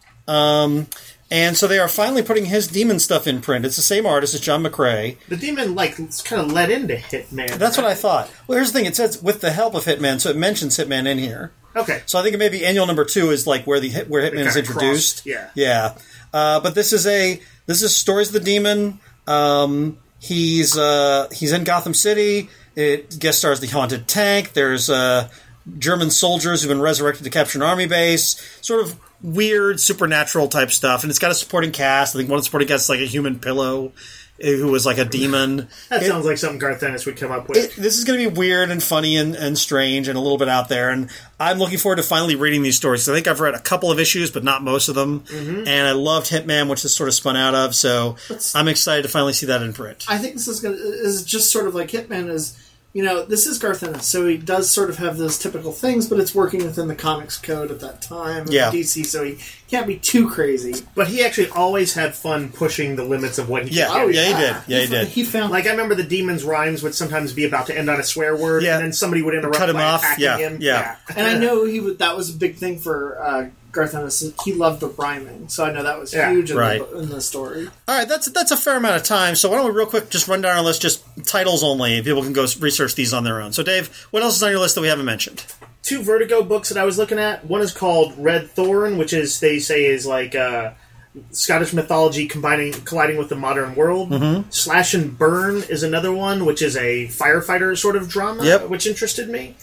Um, and so they are finally putting his Demon stuff in print. It's the same artist as John McCrae. The demon, like, kind of led into Hitman. That's what I thought. Well, here's the thing. It says, with the help of Hitman, so it mentions Hitman in here. Okay. So I think maybe annual number two is like where the hit- where Hitman is kinda introduced. crossed, yeah. Yeah. Uh, but this is a this is Stories of the Demon. Um, he's uh, he's in Gotham City. It guest stars the Haunted Tank. There's uh, German soldiers who've been resurrected to capture an army base. Sort of weird supernatural type stuff, and it's got a supporting cast. I think one of the supporting casts is like a human pillow who was like a demon. That It- sounds like something Garth Ennis would come up with. it, this is going to be weird and funny and, and strange and a little bit out there, and I'm looking forward to finally reading these stories. I think I've read a couple of issues, but not most of them, Mm-hmm. and I loved Hitman, which this sort of spun out of, so It's- I'm excited to finally see that in print. I think this is gonna is just sort of like Hitman is. You know, this is Garth Ennis, so he does sort of have those typical things, but it's working within the comics code at that time. Yeah. D C, so he can't be too crazy. But he actually always had fun pushing the limits of what he Yeah. could Oh, do. yeah, he did. Yeah, he did. He found Like, I remember the Demon's rhymes would sometimes be about to end on a swear word, Yeah. and then somebody would interrupt Cut him by off. attacking Yeah, him. yeah. and I know he would, that was a big thing for uh, Garth Ennis. He loved the rhyming, so I know that was Yeah. huge in, Right. the, in the story. All right, that's that's a fair amount of time, so why don't we real quick just run down our list, just titles only, people can go research these on their own. So Dave, what else is on your list that we haven't mentioned? Two Vertigo books that I was looking at. One is called Red Thorn, which is, they say, is like uh, Scottish mythology combining colliding with the modern world. Mm-hmm. Slash and Burn is another one, which is a firefighter sort of drama, Yep. which interested me.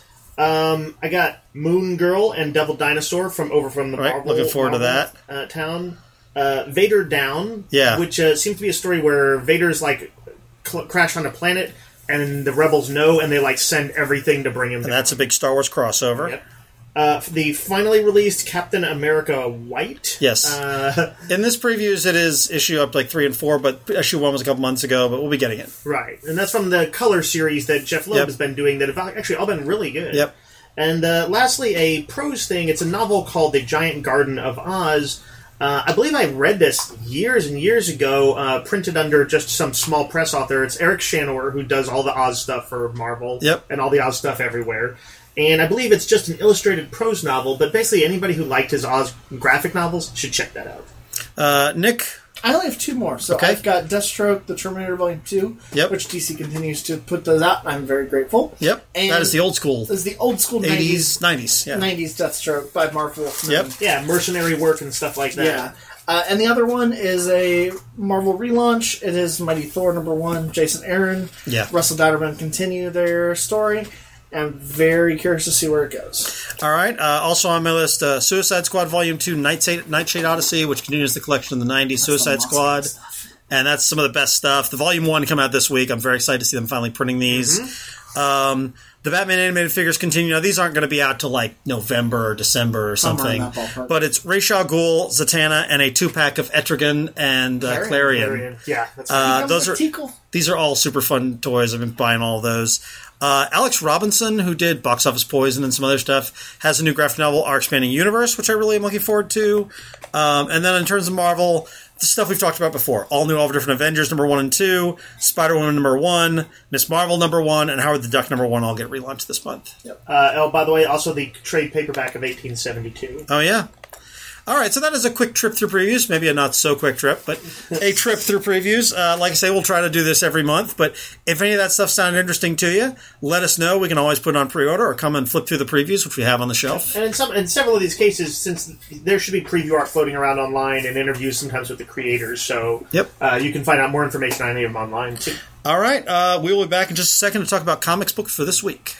Um, I got Moon Girl and Devil Dinosaur from over from the Right, Marvel, looking forward to Marvel, uh, town. Uh, Vader Down, Yeah. which uh, seems to be a story where Vader's like cl- crashed on a planet, and the rebels know, and they like send everything to bring him down. And that's a big Star Wars crossover. Yep. Uh, the finally released Captain America White. Yes. Uh, In this previews, it is issue up like three and four, but issue one was a couple months ago, but we'll be getting it. right. And that's from the Color series that Jeff Loeb Yep. has been doing that have actually all been really good. Yep. And uh, lastly, a prose thing. It's a novel called The Giant Garden of Oz. Uh, I believe I read this years and years ago, uh, printed under just some small press author. It's Eric Shanower, who does all the Oz stuff for Marvel. Yep. And all the Oz stuff everywhere. And I believe it's just an illustrated prose novel, but basically anybody who liked his Oz graphic novels should check that out. Uh, Nick, I only have two more. So Okay. I've got Deathstroke, the Terminator Volume two, Yep. which D C continues to put those out, and I'm very grateful. yep, And that is the old school This is the old school eighties, nineties. Yeah. nineties Deathstroke by Mark Wolfman. Yep. Yeah, mercenary work and stuff like that. Yeah. Uh, and the other one is a Marvel relaunch. It is Mighty Thor number one. Jason Aaron, Yeah. Russell Dodderman continue their story. I'm very curious to see where it goes. All right. Uh, also on my list, uh, Suicide Squad Volume Two, Nightshade, Nightshade Odyssey, which continues the collection of the nineties Suicide Awesome Squad. stuff. And that's some of the best stuff. The Volume one come out this week. I'm very excited to see them finally printing these. Um, the Batman animated figures continue. Now, these aren't going to be out till like November or December or Somewhere in something. that ballpark. But it's Ra's al Ghul, Zatanna, and a two-pack of Etrigan and uh, Clarion. Clarion. Yeah, that's Uh, Comes those with are Tickle. these are all super fun toys. I've been buying all of those. Uh, Alex Robinson, who did Box Office Poison and some other stuff, has a new graphic novel, Our Expanding Universe, which I really am looking forward to. Um, and then in terms of Marvel, the stuff we've talked about before. All new, all different Avengers number one and two, Spider-Woman number one, Miss Marvel number one, and Howard the Duck number one all get relaunched this month. Uh, oh, by the way, also the trade paperback of eighteen seventy-two. Oh, yeah. All right, so that is a quick trip through previews. Maybe a not so quick trip, but a trip through previews. Uh, like I say, we'll try to do this every month. But if any of that stuff sounded interesting to you, let us know. We can always put it on pre-order or come and flip through the previews, which we have on the shelf. And in some, in several of these cases, since there should be preview art floating around online and interviews sometimes with the creators, so Yep. uh, you can find out more information on any of them online too. All right, uh, we will be back in just a second to talk about comics books for this week.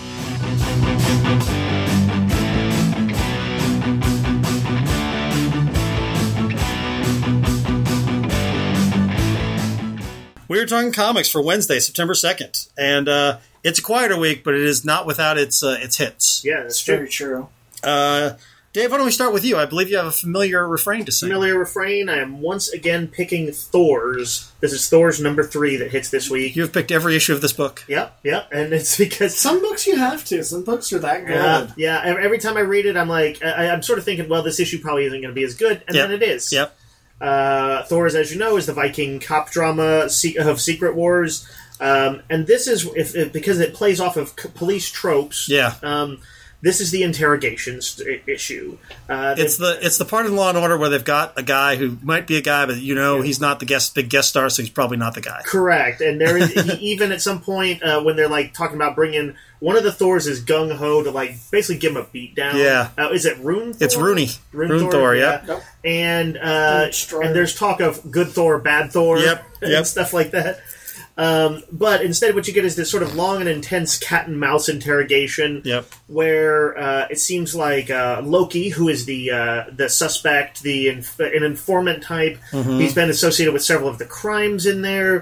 We are talking comics for Wednesday, September second, and uh, it's a quieter week, but it is not without its uh, its hits. Yeah, that's It's true. very true. Uh, Dave, why don't we start with you? I believe you have a familiar refrain to sing. Familiar refrain. I am once again picking Thor's. This is Thor's number three that hits this week. You have picked every issue of this book. Yep, yep, and it's because Some books you have to. Some books are that good. Yeah, yeah. ev- Every time I read it, I'm like, I, I'm sort of thinking, well, this issue probably isn't going to be as good, and Yep. then it is. Yep. Uh, Thor, as you know, is the Viking cop drama se- of Secret Wars, um, and this is if, if because it plays off of c- police tropes. Yeah. Um, this is the interrogations i- issue. Uh, It's the it's the part in Law and Order where they've got a guy who might be a guy, but you know he's not the guest big guest star, so he's probably not the guy. correct, and there is he, even at some point uh, when they're like talking about bringing one of the Thors is gung ho to like basically give him a beat down. Yeah. Uh, is it Rune? Thor? It's Rooney. Rune, Rune Thor. Thor, yeah. yep. And uh, Destroyer. and there's talk of good Thor, bad Thor, Yep, and yep. stuff like that. Um, but instead, what you get is this sort of long and intense cat and mouse interrogation, Yep. where uh, it seems like uh, Loki, who is the uh, the suspect, the inf- an informant type, Mm-hmm. he's been associated with several of the crimes in there,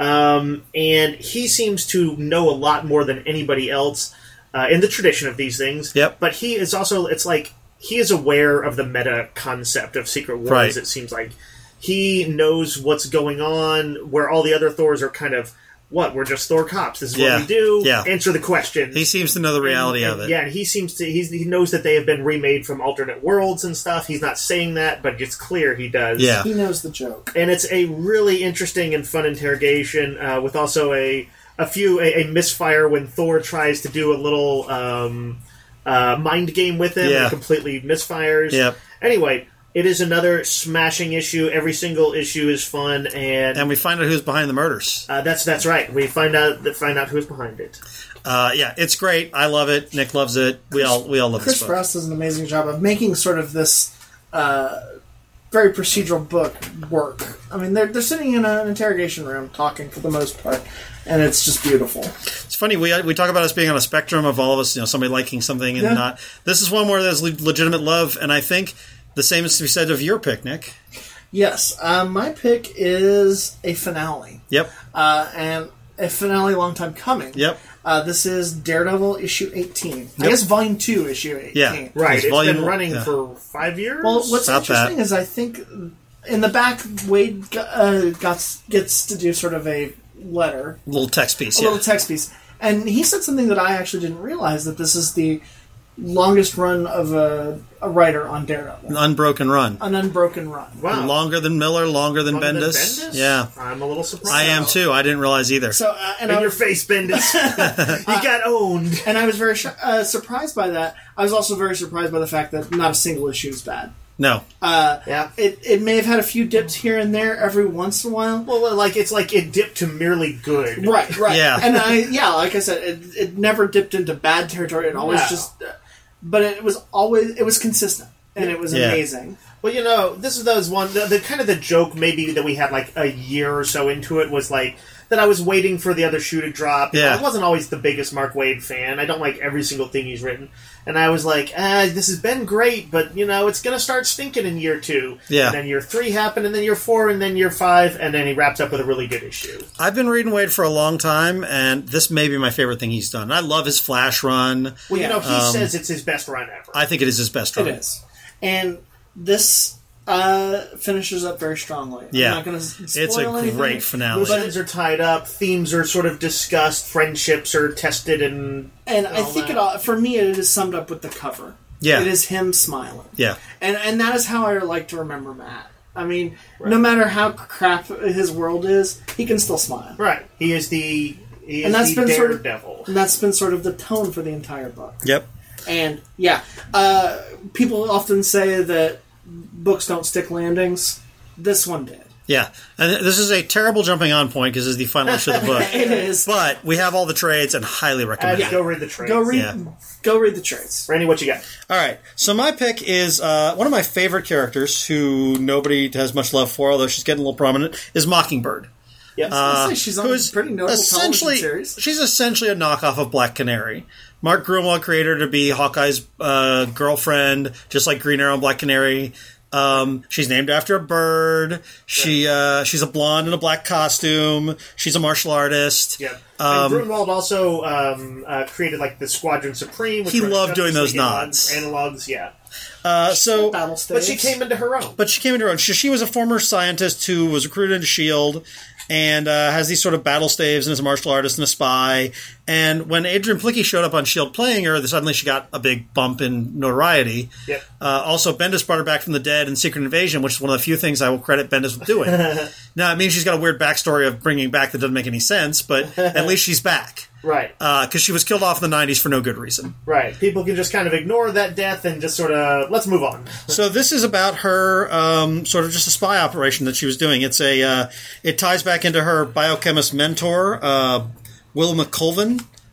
um, and he seems to know a lot more than anybody else uh, in the tradition of these things. Yep. But he is also, it's like he is aware of the meta concept of Secret Wars. Right. It seems like. He knows what's going on, where all the other Thors are kind of, what, we're just Thor cops. This is Yeah. what we do. Yeah. Answer the questions. He seems to know the reality And- of and- it. Yeah, and he seems to, he's, he knows that they have been remade from alternate worlds and stuff. He's not saying that, but it's clear he does. Yeah. He knows the joke. And it's a really interesting and fun interrogation uh, with also a, a few, a, a misfire when Thor tries to do a little um, uh, mind game with him Yeah. and completely misfires. Yep. Anyway, it is another smashing issue. Every single issue is fun, and, And we find out who's behind the murders. uh, that's that's right. We find out that find out who's behind it. Uh, yeah, it's great. I love it. Nick loves it. We all we all love Chris this book. Frost does an amazing job of making sort of this uh, very procedural book work. I mean, they're they're sitting in an interrogation room talking for the most part, and it's just beautiful. It's funny, we we talk about us being on a spectrum of all of us, you know, somebody liking something and Yeah. not. This is one where there's le- legitimate love, and I think the same is to be said of your pick, Nick. Yes, um, my pick is a finale, Yep, uh, and a finale long time coming. yep. Uh, this is Daredevil issue eighteen. I Yep. guess Volume Two, issue eighteen. Yeah. Right. It's It's volume- been running yeah. for five years. Well, what's About interesting that. is I think in the back, Wade g- uh, got, gets to do sort of a letter, Little text piece, a yeah. little text piece, and he said something that I actually didn't realize, that this is the longest run of a, a writer on Daredevil, An unbroken run. an unbroken run. wow. Longer than Miller, longer than Longer than Bendis. Bendis? Yeah. I'm a little surprised. I am too. I didn't realize either. So, uh, and In I your was, face, Bendis. you got owned. and I was very sh- uh, surprised by that. I was also very surprised by the fact that not a single issue is bad. no. Uh, Yeah. it it may have had a few dips here and there every once in a while. Well, like it's like it dipped to merely good. Right, right. Yeah. And I, yeah, like I said, it, it never dipped into bad territory. It always No. just, uh, but it was always, it was consistent. And it was Yeah. amazing. Well, you know, this is those one. The, the kind of the joke maybe that we had like a year or so into it was like that I was waiting for the other shoe to drop. You know, Yeah. I wasn't always the biggest Mark Waid fan. I don't like every single thing he's written. And I was like, ah, this has been great, but, you know, it's going to start stinking in year two. Yeah. And then year three happened, and then year four, and then year five, and then he wraps up with a really good issue. I've been reading Wade for a long time, and this may be my favorite thing he's done. I love his Flash run. Well, you Yeah. know, he Um, says it's his best run ever. I think it is his best run. It is. And this uh, finishes up very strongly. Yeah. I'm not going to spoil It's a anything, great finale. Loose ends are tied up, themes are sort of discussed, friendships are tested, and And I all think that. it all, for me, it is summed up with the cover. Yeah. It is him smiling. Yeah. And and that is how I like to remember Matt. I mean, no matter how crap his world is, he can still smile. Right. He is the he is And that's the been sort of- daredevil. And that's been sort of the tone for the entire book. Yep. And yeah, uh, people often say that books don't stick landings. This one did. Yeah. And this is a terrible jumping on point because it's the final issue of the book. It is. But we have all the trades and highly Uh, recommend it. Go read the trades. Go read. Yeah. Go read the trades. Randy, what you got? All right. So my pick is uh, one of my favorite characters who nobody has much love for, although she's getting a little prominent, is Mockingbird. Yes. I'd say she's on a who's pretty notable essentially, television series. She's essentially a knockoff of Black Canary. Mark Gruenwald created her to be Hawkeye's uh, girlfriend, just like Green Arrow and Black Canary. Um, she's named after a bird. She uh, she's a blonde in a black costume. She's a martial artist. yeah. Um, and Grunwald also um, uh, created like the Squadron Supreme. Which He were loved doing those Justice League nods. Analogs, yeah. Uh, so, Battle But staves. she came into her own. but she came into her own. She, she was a former scientist who was recruited into SHIELD and uh, has these sort of battle staves and is a martial artist and a spy. And when Adrian Plicky showed up on SHIELD playing her, suddenly she got a big bump in notoriety. Yep. Uh, also, Bendis brought her back from the dead in Secret Invasion, which is one of the few things I will credit Bendis with doing. Now, it means she's got a weird backstory of bringing back that doesn't make any sense, but at least she's back. Right. Because she was killed off in the nineties for no good reason. Right. People can just kind of ignore that death and just sort of, let's move on. So this is about her um, sort of just a spy operation that she was doing. It's a uh, it ties back into her biochemist mentor, uh, Will McCulven,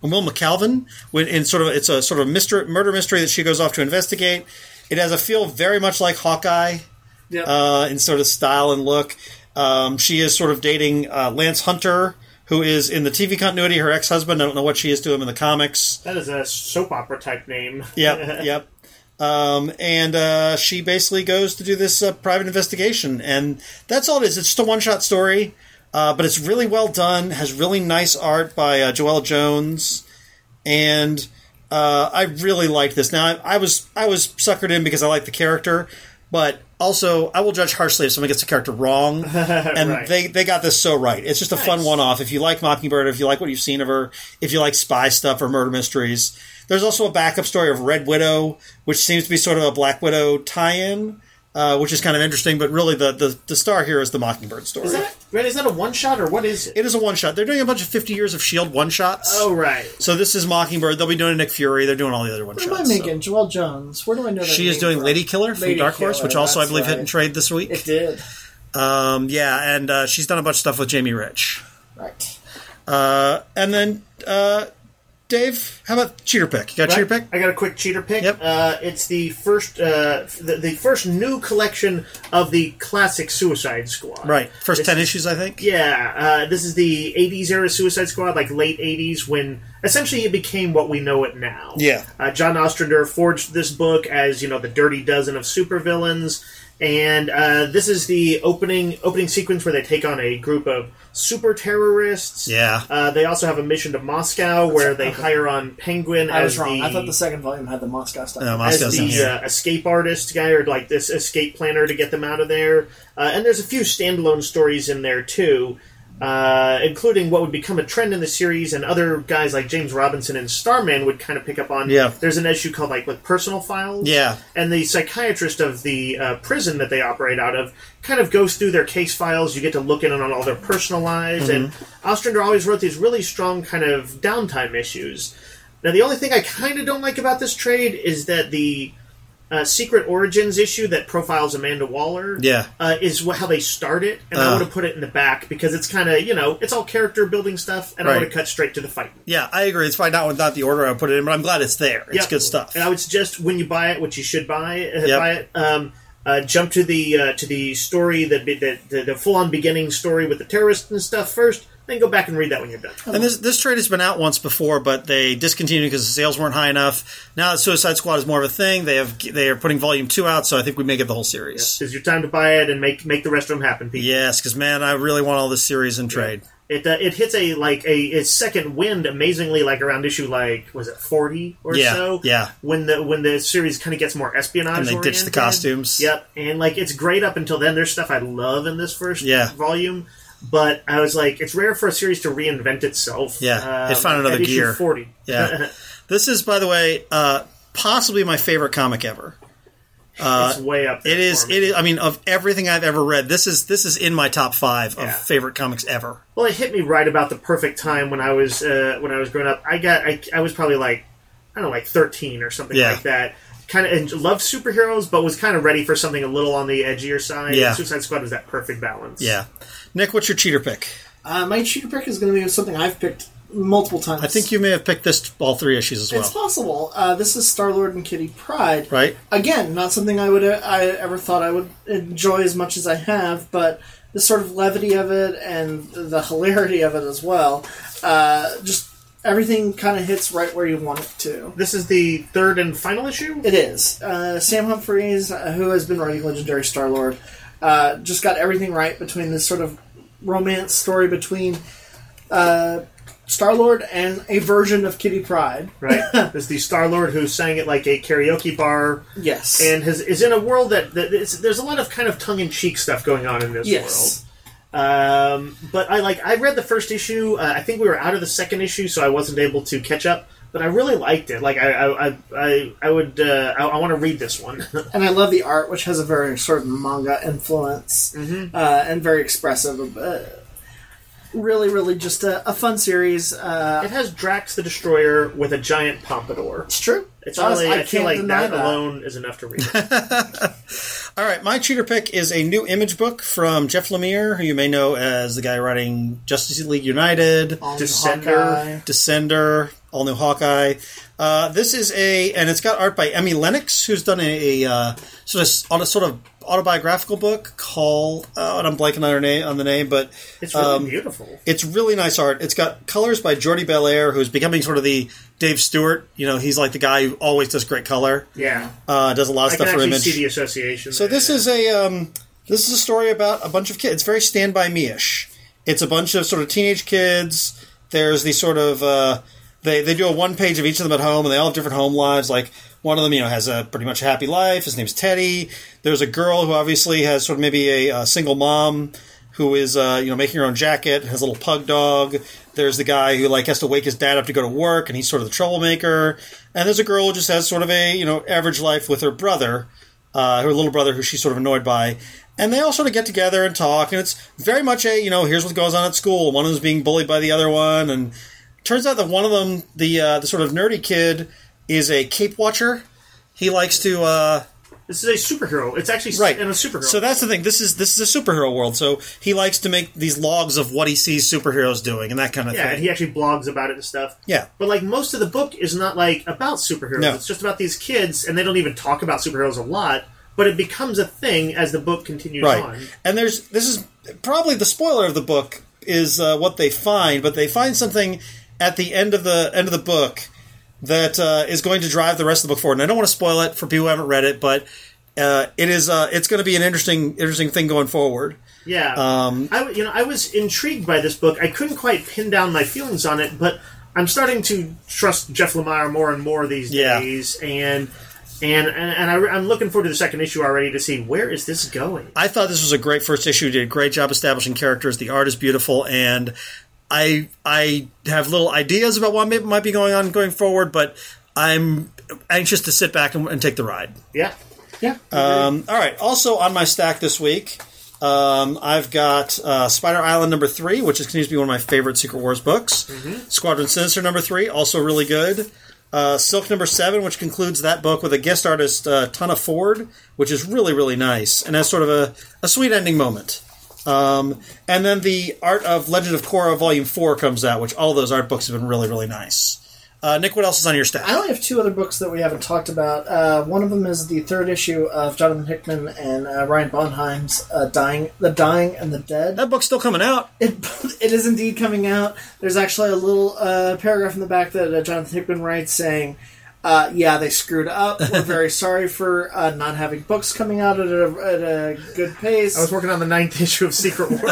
Will McCalvin. When in sort of it's a sort of mystery, murder mystery that she goes off to investigate. It has a feel very much like Hawkeye, Yep. uh, in sort of style and look. Um, she is sort of dating uh, Lance Hunter, who is in the T V continuity her ex-husband. I don't know what she is to him in the comics. That is a soap opera type name. Yep, yep. Um, and uh, she basically goes to do this uh, private investigation, and that's all it is. It's just a one-shot story, uh, but it's really well done. Has really nice art by uh, Joelle Jones, and uh, I really liked this. Now, I, I was I was suckered in because I like the character, but also I will judge harshly if someone gets a character wrong, and Right. they they got this so right. It's just a fun Nice. one-off. If you like Mockingbird, if you like what you've seen of her, if you like spy stuff or murder mysteries. There's also a backup story of Red Widow, which seems to be sort of a Black Widow tie-in, uh, which is kind of interesting. But really, the, the, the star here is the Mockingbird story. Is that right? Is that a one shot or what is it? It is a one-shot. They're doing a bunch of fifty years of S H I E L D one-shots. Oh, right. So this is Mockingbird. They'll be doing Nick Fury. They're doing all the other What one-shots. am I making? Joelle Jones. Where do I know that She is name doing from? Lady Killer from Lady Dark Horse, Killer, which also I that's believe hit right. in trade this week. It did. Um, yeah, and uh, she's done a bunch of stuff with Jamie Rich. Right. Uh, and then, uh, Dave, how about cheater pick? You got a cheater pick? I got a quick cheater pick. Yep. Uh, it's the first, uh, the, the first new collection of the classic Suicide Squad. Right. First It's- ten issues, I think. Yeah, uh, this is the eighties era Suicide Squad, like late eighties, when essentially it became what we know it now. Yeah. Uh, John Ostrander forged this book as, you know, the Dirty Dozen of supervillains, and uh, this is the opening opening sequence where they take on a group of super terrorists. Yeah. Uh, they also have a mission to Moscow where they okay. hire on Penguin I as was wrong. the I thought the second volume had the Moscow stuff. No, as Moscow's in the here. uh, escape artist guy, or like this escape planner to get them out of there. Uh, and there's a few standalone stories in there too, uh, including what would become a trend in the series, and other guys like James Robinson and Starman would kind of pick up on. Yeah. There's an issue called like with Personal Files. Yeah. And the psychiatrist of the uh, prison that they operate out of kind of goes through their case files. You get to look in on all their personal lives, Mm-hmm. and Ostrander always wrote these really strong kind of downtime issues. Now, the only thing I kind of don't like about this trade is that the uh, Secret Origins issue that profiles Amanda Waller Yeah. uh, is wh- how they start it, and I Uh. would have put it in the back because it's kind of, you know, it's all character building stuff, and I Right. would have cut straight to the fight. Yeah, I agree. It's probably not, not the order I would put it in, but I'm glad it's there. It's Yep. good stuff. And I would suggest when you buy it, which you should buy, uh, Yep. buy it. Um, uh, jump to the uh, to the story that the, the, the full on beginning story with the terrorists and stuff first. Then go back and read that when you're done. And this this trade has been out once before, but they discontinued because the sales weren't high enough. Now that Suicide Squad is more of a thing, they have they are putting Volume Two out, so I think we may get the whole series. It's your time to buy it and make make the rest of them happen, people. Yes, because man, I really want all this series in trade. It uh, it hits a like a its second wind amazingly like around issue like was it forty or Yeah, so yeah. when the when the series kind of gets more espionage And they ditch the oriented. costumes. Yep, and like it's great up until then. There's stuff I love in this first Yeah. volume, but I was like, it's rare for a series to reinvent itself. Yeah, it Um, found another at issue gear. forty. Yeah, this is, by the way, uh, possibly my favorite comic ever. It's way up there It is. for me. It is. I mean, of everything I've ever read, this is this is in my top five of Yeah. favorite comics ever. Well, it hit me right about the perfect time when I was uh, when I was growing up. I got I, I was probably like I don't know like thirteen or something Yeah. like that. Kind of loved superheroes, but was kind of ready for something a little on the edgier side. Yeah. Suicide Squad was that perfect balance. Yeah, Nick, what's your cheater pick? Uh, my cheater pick is going to be something I've picked multiple times. I think you may have picked this all three issues as well. It's possible. Uh, this is Star-Lord and Kitty Pryde. Right. Again, not something I would I ever thought I would enjoy as much as I have, but the sort of levity of it and the hilarity of it as well. Uh, just everything kind of hits right where you want it to. This is the third and final issue. It is. Uh, Sam Humphries, uh, who has been writing Legendary Star-Lord, uh, just got everything right between this sort of romance story between uh, Star-Lord and a version of Kitty Pryde. Right. There's the Star Lord who sang at like a karaoke bar. Yes. And has, is in a world that, that it's, there's a lot of kind of tongue in cheek stuff going on in this yes. world. Um, but I like I read the first issue. Uh, I think we were out of the second issue, so I wasn't able to catch up. But I really liked it. Like I I I, I, I would uh, I, I want to read this one. And I love the art, which has a very sort of manga influence Mm-hmm. uh, and very expressive. Uh, really, really just a, a fun series. Uh, It has Drax the Destroyer with a giant pompadour. it's true. It's Honest- only, I, I feel can't like deny that, that. alone is enough to read it. All right, my cheater pick is a new Image book from Jeff Lemire, who you may know as the guy writing Justice League United, On Descender. Hawkeye. Descender, all new Hawkeye. Uh, this is a, and it's got art by Emmy Lennox, who's done a, a uh, sort of on a sort of autobiographical book called, uh, and I'm blanking on her name on the name, but it's really um, beautiful. It's really nice art. It's got colors by Jordi Belair, who's becoming sort of the Dave Stewart. You know, he's like the guy who always does great color. Yeah, uh, does a lot of I stuff can for actually Image. see the association. So there, this yeah. is a um, this is a story about a bunch of kids. It's very Stand By Me-ish. It's a bunch of sort of teenage kids. There's these sort of uh, they they do a one page of each of them at home, and they all have different home lives. Like one of them, you know, has a pretty much happy life. His name's Teddy. There's a girl who obviously has sort of maybe a, a single mom who is uh, you know making her own jacket, has a little pug dog. There's the guy who like has to wake his dad up to go to work, and he's sort of the troublemaker. And there's a girl who just has sort of a you know average life with her brother, uh, her little brother, who she's sort of annoyed by. And they all sort of get together and talk, and it's very much a, you know, here's what goes on at school. One of them's being bullied by the other one, and it turns out that one of them, the uh, the sort of nerdy kid, is a cape watcher. He likes to... Uh, this is a superhero. It's actually right. in a superhero. So that's the thing. This is this is a superhero world, so he likes to make these logs of what he sees superheroes doing and that kind of yeah, thing. Yeah, and he actually blogs about it and stuff. Yeah. But, like, most of the book is not, like, about superheroes. No. It's just about these kids, and they don't even talk about superheroes a lot. But it becomes a thing as the book continues right. on. And there's this is probably the spoiler of the book is uh, what they find, but they find something at the end of the end of the book that uh, is going to drive the rest of the book forward. And I don't want to spoil it for people who haven't read it, but uh, it is uh, it's going to be an interesting interesting thing going forward. Yeah, um, I you know I was intrigued by this book. I couldn't quite pin down my feelings on it, but I'm starting to trust Jeff Lemire more and more these yeah. days, and. And and, and I, I'm looking forward to the second issue already to see where is this going. I thought this was a great first issue. He did a great job establishing characters. The art is beautiful, and I I have little ideas about what may, might be going on going forward, but I'm anxious to sit back and, and take the ride. Yeah, yeah. Um, all right. Also on my stack this week, um, I've got uh, Spider Island number three, which continues to be one of my favorite Secret Wars books. Mm-hmm. Squadron Sinister number three, also really good. Uh, Silk number seven, which concludes that book with a guest artist, uh, Tana Ford, which is really, really nice and has sort of a, a sweet ending moment. Um, and then the Art of Legend of Korra Volume four comes out, which all of those art books have been really, really nice. Uh, Nick, what else is on your stack? I only have two other books that we haven't talked about. Uh, one of them is the third issue of Jonathan Hickman and uh, Ryan Bonheim's uh, Dying, The Dying and the Dead. That book's still coming out. It, it is indeed coming out. There's actually a little uh, paragraph in the back that uh, Jonathan Hickman writes saying, uh, yeah, they screwed up. We're very sorry for uh, not having books coming out at a, at a good pace. I was working on the ninth issue of Secret Wars.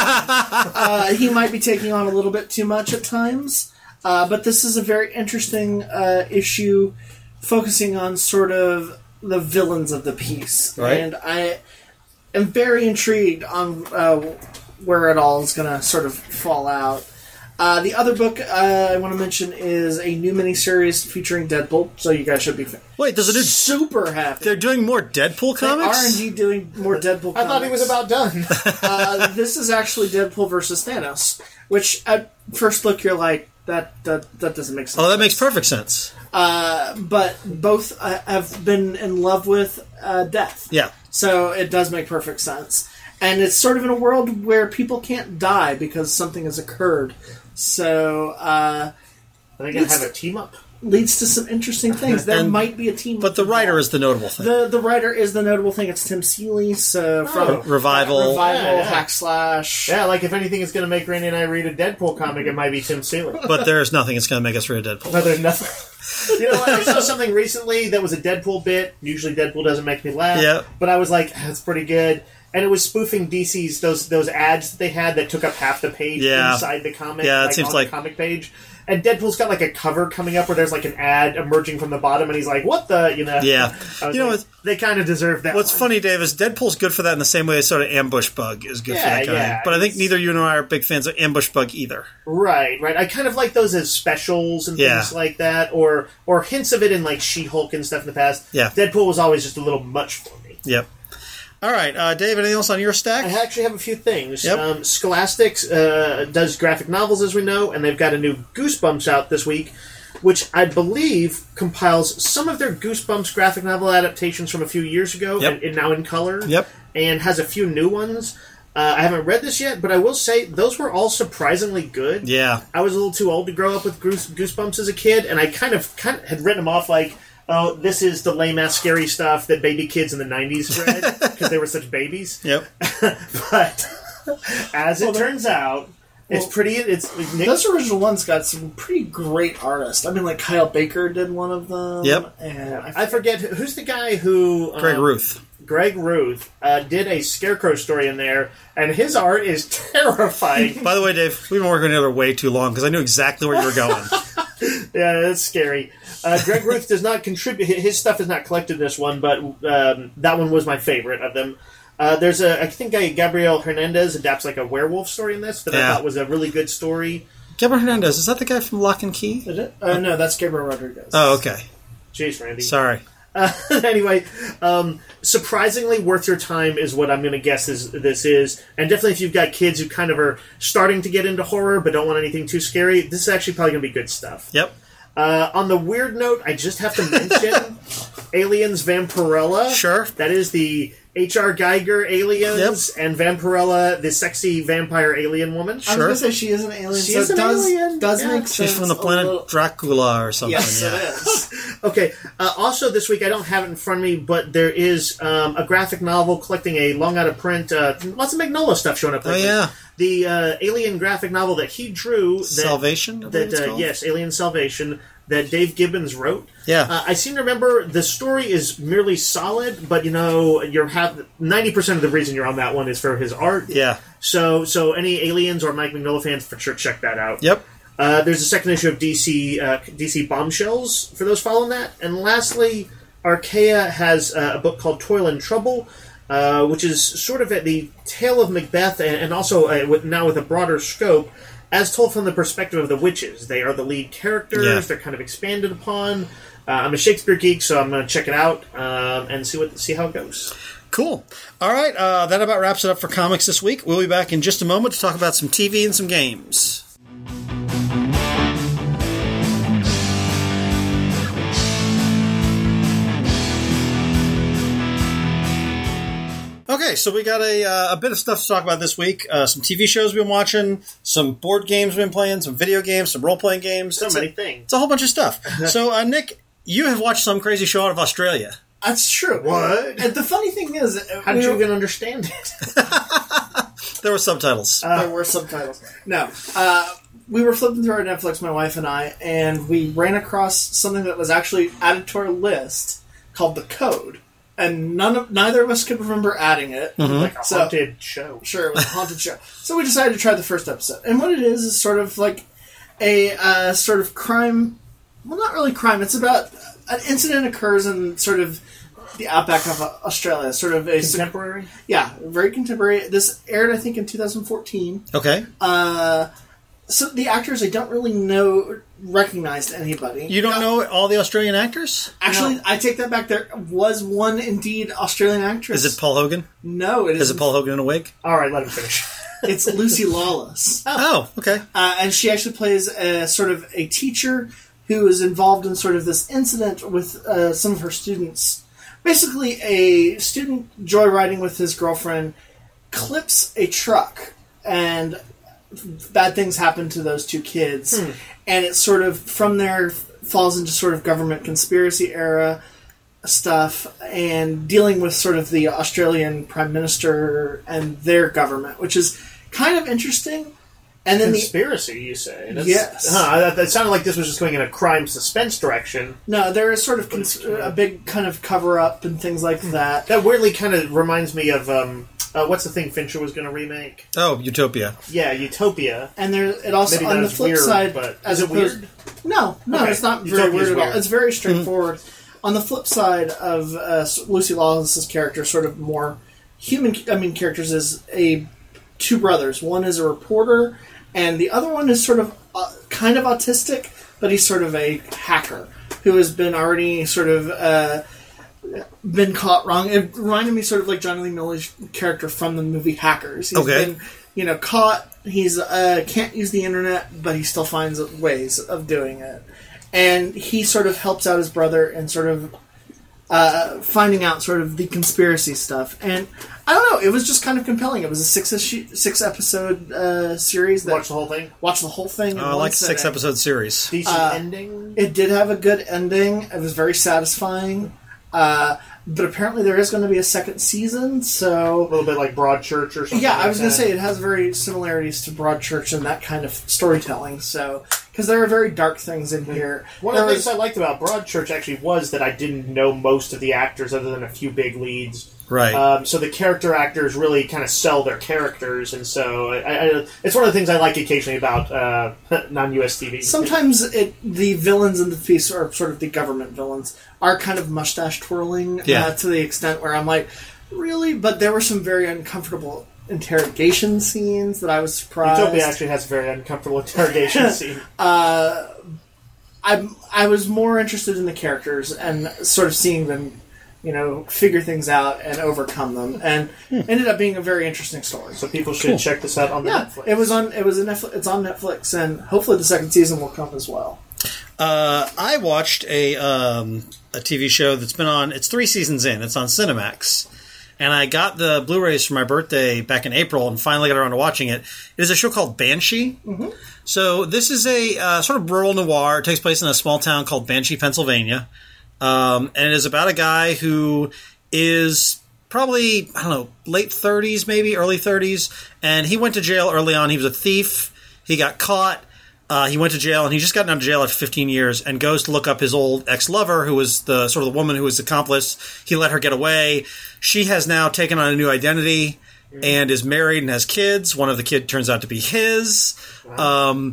uh, he might be taking on a little bit too much at times. Uh, but this is a very interesting uh, issue focusing on sort of the villains of the piece. Right. And I am very intrigued on uh, where it all is going to sort of fall out. Uh, the other book uh, I want to mention is a new miniseries featuring Deadpool, so you guys should be Wait, there's a new... super happy. They're doing more Deadpool comics? They are indeed doing more Deadpool comics. I thought he was about done. uh, this is actually Deadpool versus Thanos, which at first look you're like, that that, that doesn't make sense. Oh, that makes perfect sense. Uh, but both uh, have been in love with uh, death. Yeah. So it does make perfect sense. And it's sort of in a world where people can't die because something has occurred. So, uh... Are they going to have a team-up? Leads to some interesting things. There And, might be a team. But the writer is the notable thing. The the writer is the notable thing. It's Tim Seeley, so from oh. Revival, Revival, yeah, yeah. Hack Slash. Yeah, like if anything is going to make Randy and I read a Deadpool comic, it might be Tim Seeley. But there's nothing that's going to make us read Deadpool. No, there's nothing. You know what? I saw something recently that was a Deadpool bit. Usually Deadpool doesn't make me laugh. Yeah. But I was like, that's pretty good. And it was spoofing D C's those those ads that they had that took up half the page Yeah. inside the comic. Yeah, it like, seems on like- the comic page. And Deadpool's got like a cover coming up where there's like an ad emerging from the bottom, and he's like, "What the?" You know? Yeah. I was You know like, what- they kind of deserve that. What's one. funny, Dave, is Deadpool's good for that in the same way as sort of Ambush Bug is good for Yeah, that kind yeah, of But I think it's- neither you nor I are big fans of Ambush Bug either. Right, right. I kind of like those as specials and Yeah. things like that, or or hints of it in like She-Hulk and stuff in the past. Yeah. Deadpool was always just a little much for me. Yep. All right, uh, Dave, anything else on your stack? I actually have a few things. Yep. Um, Scholastic uh, does graphic novels, as we know, and they've got a new Goosebumps out this week, which I believe compiles some of their Goosebumps graphic novel adaptations from a few years ago, Yep. and, and now in color. Yep. And has a few new ones. Uh, I haven't read this yet, but I will say those were all surprisingly good. Yeah. I was a little too old to grow up with Goose, Goosebumps as a kid, and I kind of kind of had written them off like, oh, this is the lame-ass scary stuff that baby kids in the nineties read, because they were such babies. Yep. But as it Well, turns out, it's well, pretty... It's Nick, Those original ones got some pretty great artists. I mean, like Kyle Baker did one of them. Yep. And I I forget, who's the guy who... Greg um, Ruth. Greg Ruth uh, did a Scarecrow story in there, and his art is terrifying. By the way, Dave, we've been working together way too long because I knew exactly where you were going. Yeah, that's scary. Uh, Greg Ruth does not contribute. His stuff is not collected in this one, but um, that one was my favorite of them. Uh, there's a, I think, a Gabriel Hernandez adapts like a werewolf story in this that Yeah. I thought was a really good story. Gabriel Hernandez, is that the guy from Lock and Key? Is it? Uh, no, that's Gabriel Rodriguez. Oh, okay. Jeez, Randy. Sorry. Uh, anyway, um, surprisingly worth your time is what I'm going to guess is, this is. And definitely if you've got kids who kind of are starting to get into horror but don't want anything too scary, this is actually probably going to be good stuff. Yep. Uh, on the weird note, I just have to mention Aliens Vampirella. Sure. That is the H R. Geiger aliens, and Vampirella, the sexy vampire alien woman. I was Sure. going to say she is an alien, She so is it an does, alien. does Yeah. make sense. She's from the a planet little- Dracula or something. Yes, yeah. it is. Okay. Uh, also, this week I don't have it in front of me, but there is um, a graphic novel collecting a long out of print. Uh, lots of Magnolia stuff showing up. Oh, lately. yeah. The uh, alien graphic novel that he drew. That, Salvation? I believe That it's uh, called? yes, Alien Salvation. That Dave Gibbons wrote. Yeah. Uh, I seem to remember the story is merely solid, but you know, you're have ninety percent of the reason you're on that one is for his art. Yeah. So, so any Aliens or Mike Mignola fans, for sure, check that out. Yep. Uh, there's a second issue of D C uh, D C Bombshells for those following that, and lastly, Archaea has uh, a book called Toil and Trouble, uh, which is sort of at the tale of Macbeth, and, and also uh, with, now with a broader scope, as told from the perspective of the witches. They are the lead characters. Yeah. They're kind of expanded upon. Uh, I'm a Shakespeare geek, so I'm going to check it out um, and see what see how it goes. Cool. All right. Uh, that about wraps it up for comics this week. We'll be back in just a moment to talk about some T V and some games. Okay, so we got a, uh, a bit of stuff to talk about this week. Uh, some T V shows we've been watching, some board games we've been playing, some video games, some role-playing games. So it's many a, things. It's a whole bunch of stuff. So, uh, Nick, you have watched some crazy show out of Australia. That's true. What? And the funny thing is, uh, How did we you were- even understand it? There were subtitles. there were subtitles. No. Uh, we were flipping through our Netflix, my wife and I, and we ran across something that was actually added to our list called The Code. And none of neither of us could remember adding it. Like a So- haunted show. Sure, it was a haunted show. So we decided to try the first episode. And what it is is sort of like a uh, sort of crime. Well, not really crime. It's about an incident occurs in sort of the outback of uh, Australia. Sort of a Contemporary? yeah, very contemporary. This aired, I think, in two thousand fourteen. Okay. Uh, so the actors, I don't really know, recognize anybody. You don't Uh, know all the Australian actors? Actually, No. I take that back. There was one indeed Australian actress. Is it Paul Hogan? No, it Is isn't. it Paul Hogan in a wig? All right, let him finish. It's Lucy Lawless. Oh, okay. Uh, and she actually plays a, sort of a teacher who is involved in sort of this incident with uh, some of her students. Basically, a student joyriding with his girlfriend clips a truck, and bad things happen to those two kids. Hmm. And it sort of, from there, falls into sort of government conspiracy era stuff and dealing with sort of the Australian Prime Minister and their government, which is kind of interesting. And then the Conspiracy, you say? That's, Yes. Huh, that, that sounded like this was just going in a crime suspense direction. no, there is sort of cons- a big kind of cover up and things like that. That weirdly kind of reminds me of um, uh, what's the thing Fincher was going to remake? Oh, Utopia. Yeah, Utopia. And there, it also Maybe not on the as flip weird, side, but as is it opposed- weird? No, no, Okay. it's not very Utopia's weird at all. weird. It's very straightforward. On the flip side of uh, Lucy Lawless's character, sort of more human, I mean, characters is a two brothers. One is a reporter, and the other one is sort of uh, kind of autistic, but he's sort of a hacker who has been already sort of uh, been caught wrong. It reminded me sort of like Johnny Lee Miller's character from the movie Hackers. He's Okay. been, you know, caught. He's uh, can't use the internet, but he still finds ways of doing it. And he sort of helps out his brother in sort of uh, finding out sort of the conspiracy stuff. And I don't know, it was just kind of compelling. It was a six issue, six episode uh, series. That Watch the whole thing? Watch the whole thing. Oh, I like six episode series. Decent Uh, ending? It did have a good ending. It was very satisfying. Uh, but apparently there is going to be a second season, so... A little bit like Broadchurch or something. Yeah, like I was going that. to say it has very similarities to Broadchurch and that kind of storytelling, so... Because there are very dark things in here. One There of the things was- I liked about Broadchurch actually was that I didn't know most of the actors other than a few big leads. Right. Um, so the character actors really kind of sell their characters, and so I, I, it's one of the things I like occasionally about uh, non-U S T V. Sometimes it, the villains in the piece, or sort of the government villains, are kind of mustache twirling Yeah. uh, to the extent where I'm like, really? But there were some very uncomfortable interrogation scenes that I was surprised. Utopia actually has a very uncomfortable interrogation scene. Uh, I I was more interested in the characters and sort of seeing them, you know, figure things out and overcome them, and ended up being a very interesting story. So people should check this out on Yeah, Netflix. it was on. It was a Netflix. It's on Netflix, and hopefully the second season will come as well. Uh, I watched a um, a T V show that's been on. It's three seasons in. It's on Cinemax, and I got the Blu-rays for my birthday back in April, and finally got around to watching it. It is a show called Banshee. Mm-hmm. So this is a uh, sort of rural noir. It takes place in a small town called Banshee, Pennsylvania, um, and it is about a guy who is probably I don't know late thirties, maybe early thirties, and he went to jail early on. He was a thief. He got caught. Uh, he went to jail, and he just got out of jail after fifteen years, and goes to look up his old ex-lover, who was the sort of the woman who was the accomplice. He let her get away. She has now taken on a new identity and is married and has kids. One of the kids turns out to be his. Wow. Um,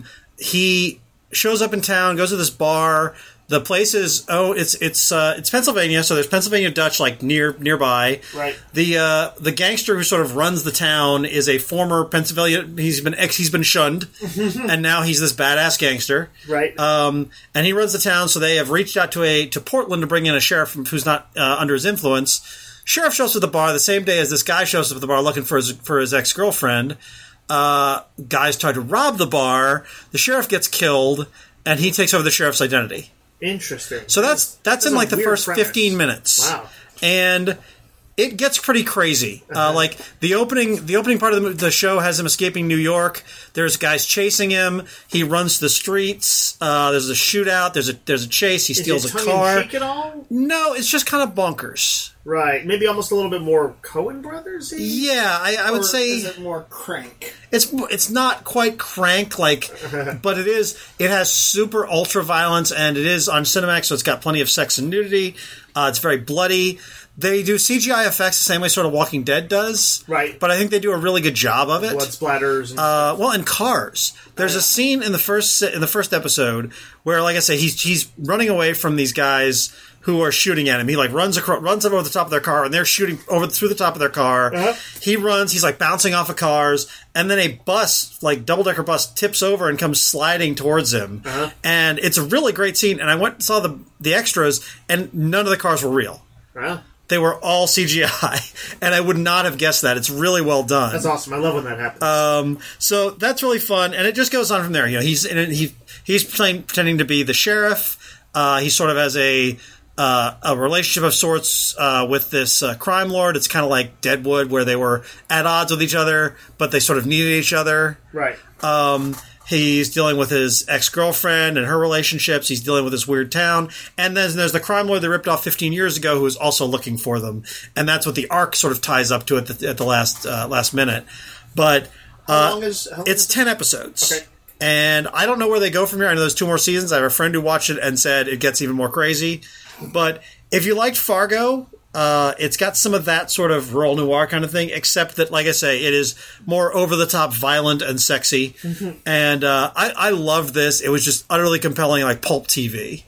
he shows up in town, goes to this bar. The place is oh, it's it's uh, it's Pennsylvania, so there's Pennsylvania Dutch like near nearby. Right. The uh, the gangster who sort of runs the town is a former Pennsylvania. He's been ex. He's been shunned, and now he's this badass gangster. Right. Um, and he runs the town. So they have reached out to a to Portland to bring in a sheriff who's not uh, under his influence. Sheriff shows up at the bar the same day as this guy shows up at the bar looking for his for his ex girlfriend. Uh, guys try to rob the bar. The sheriff gets killed, and he takes over the sheriff's identity. Interesting. So that's that's, That's in a like the weird first premise. fifteen minutes. Wow. And it gets pretty crazy. Uh, like the opening, the opening part of the, the show has him escaping New York. There's guys chasing him. He runs the streets. Uh, there's a shootout. There's a there's a chase. He steals Is a it car. tongue-in-cheek at all? No, it's just kind of bonkers. Right. Maybe almost a little bit more Coen Brothers-y? Yeah, I, I would Or say is it more crank? it's it's not quite crank like, but it is. It has super ultra violence, and it is on Cinemax, so it's got plenty of sex and nudity. Uh, it's very bloody. They do C G I effects the same way sort of Walking Dead does, Right. But I think they do a really good job of it. Blood splatters. And Uh, well, in Cars, there's a scene in the first in the first episode where, like I say, he's he's running away from these guys who are shooting at him. He like runs across, runs up over the top of their car, and they're shooting over through the top of their car. Uh-huh. He runs. He's like bouncing off of cars, and then a bus, like double decker bus, tips over and comes sliding towards him. Uh-huh. And it's a really great scene. And I went and saw the the extras, and none of the cars were real. Huh? They were all C G I, and I would not have guessed that. It's really well done. That's awesome. I love when that happens. Um, so that's really fun, and it just goes on from there. You know, he's in it, he he's playing, pretending to be the sheriff. Uh, he sort of has a uh, a relationship of sorts uh, with this uh, crime lord. It's kind of like Deadwood, where they were at odds with each other, but they sort of needed each other. right. Um, he's dealing with his ex-girlfriend and her relationships. He's dealing with this weird town. And then there's the crime lord they ripped off fifteen years ago who is also looking for them. And that's what the arc sort of ties up to at the, at the last uh, last minute. But How uh, long is... How long it's is ten episodes. Okay. And I don't know where they go from here. I know there's two more seasons. I have a friend who watched it and said it gets even more crazy. But if you liked Fargo... Uh, it's got some of that sort of rural noir kind of thing, except that, like I say, it is more over-the-top violent and sexy. Mm-hmm. And uh, I, I loved this. It was just utterly compelling, like pulp T V.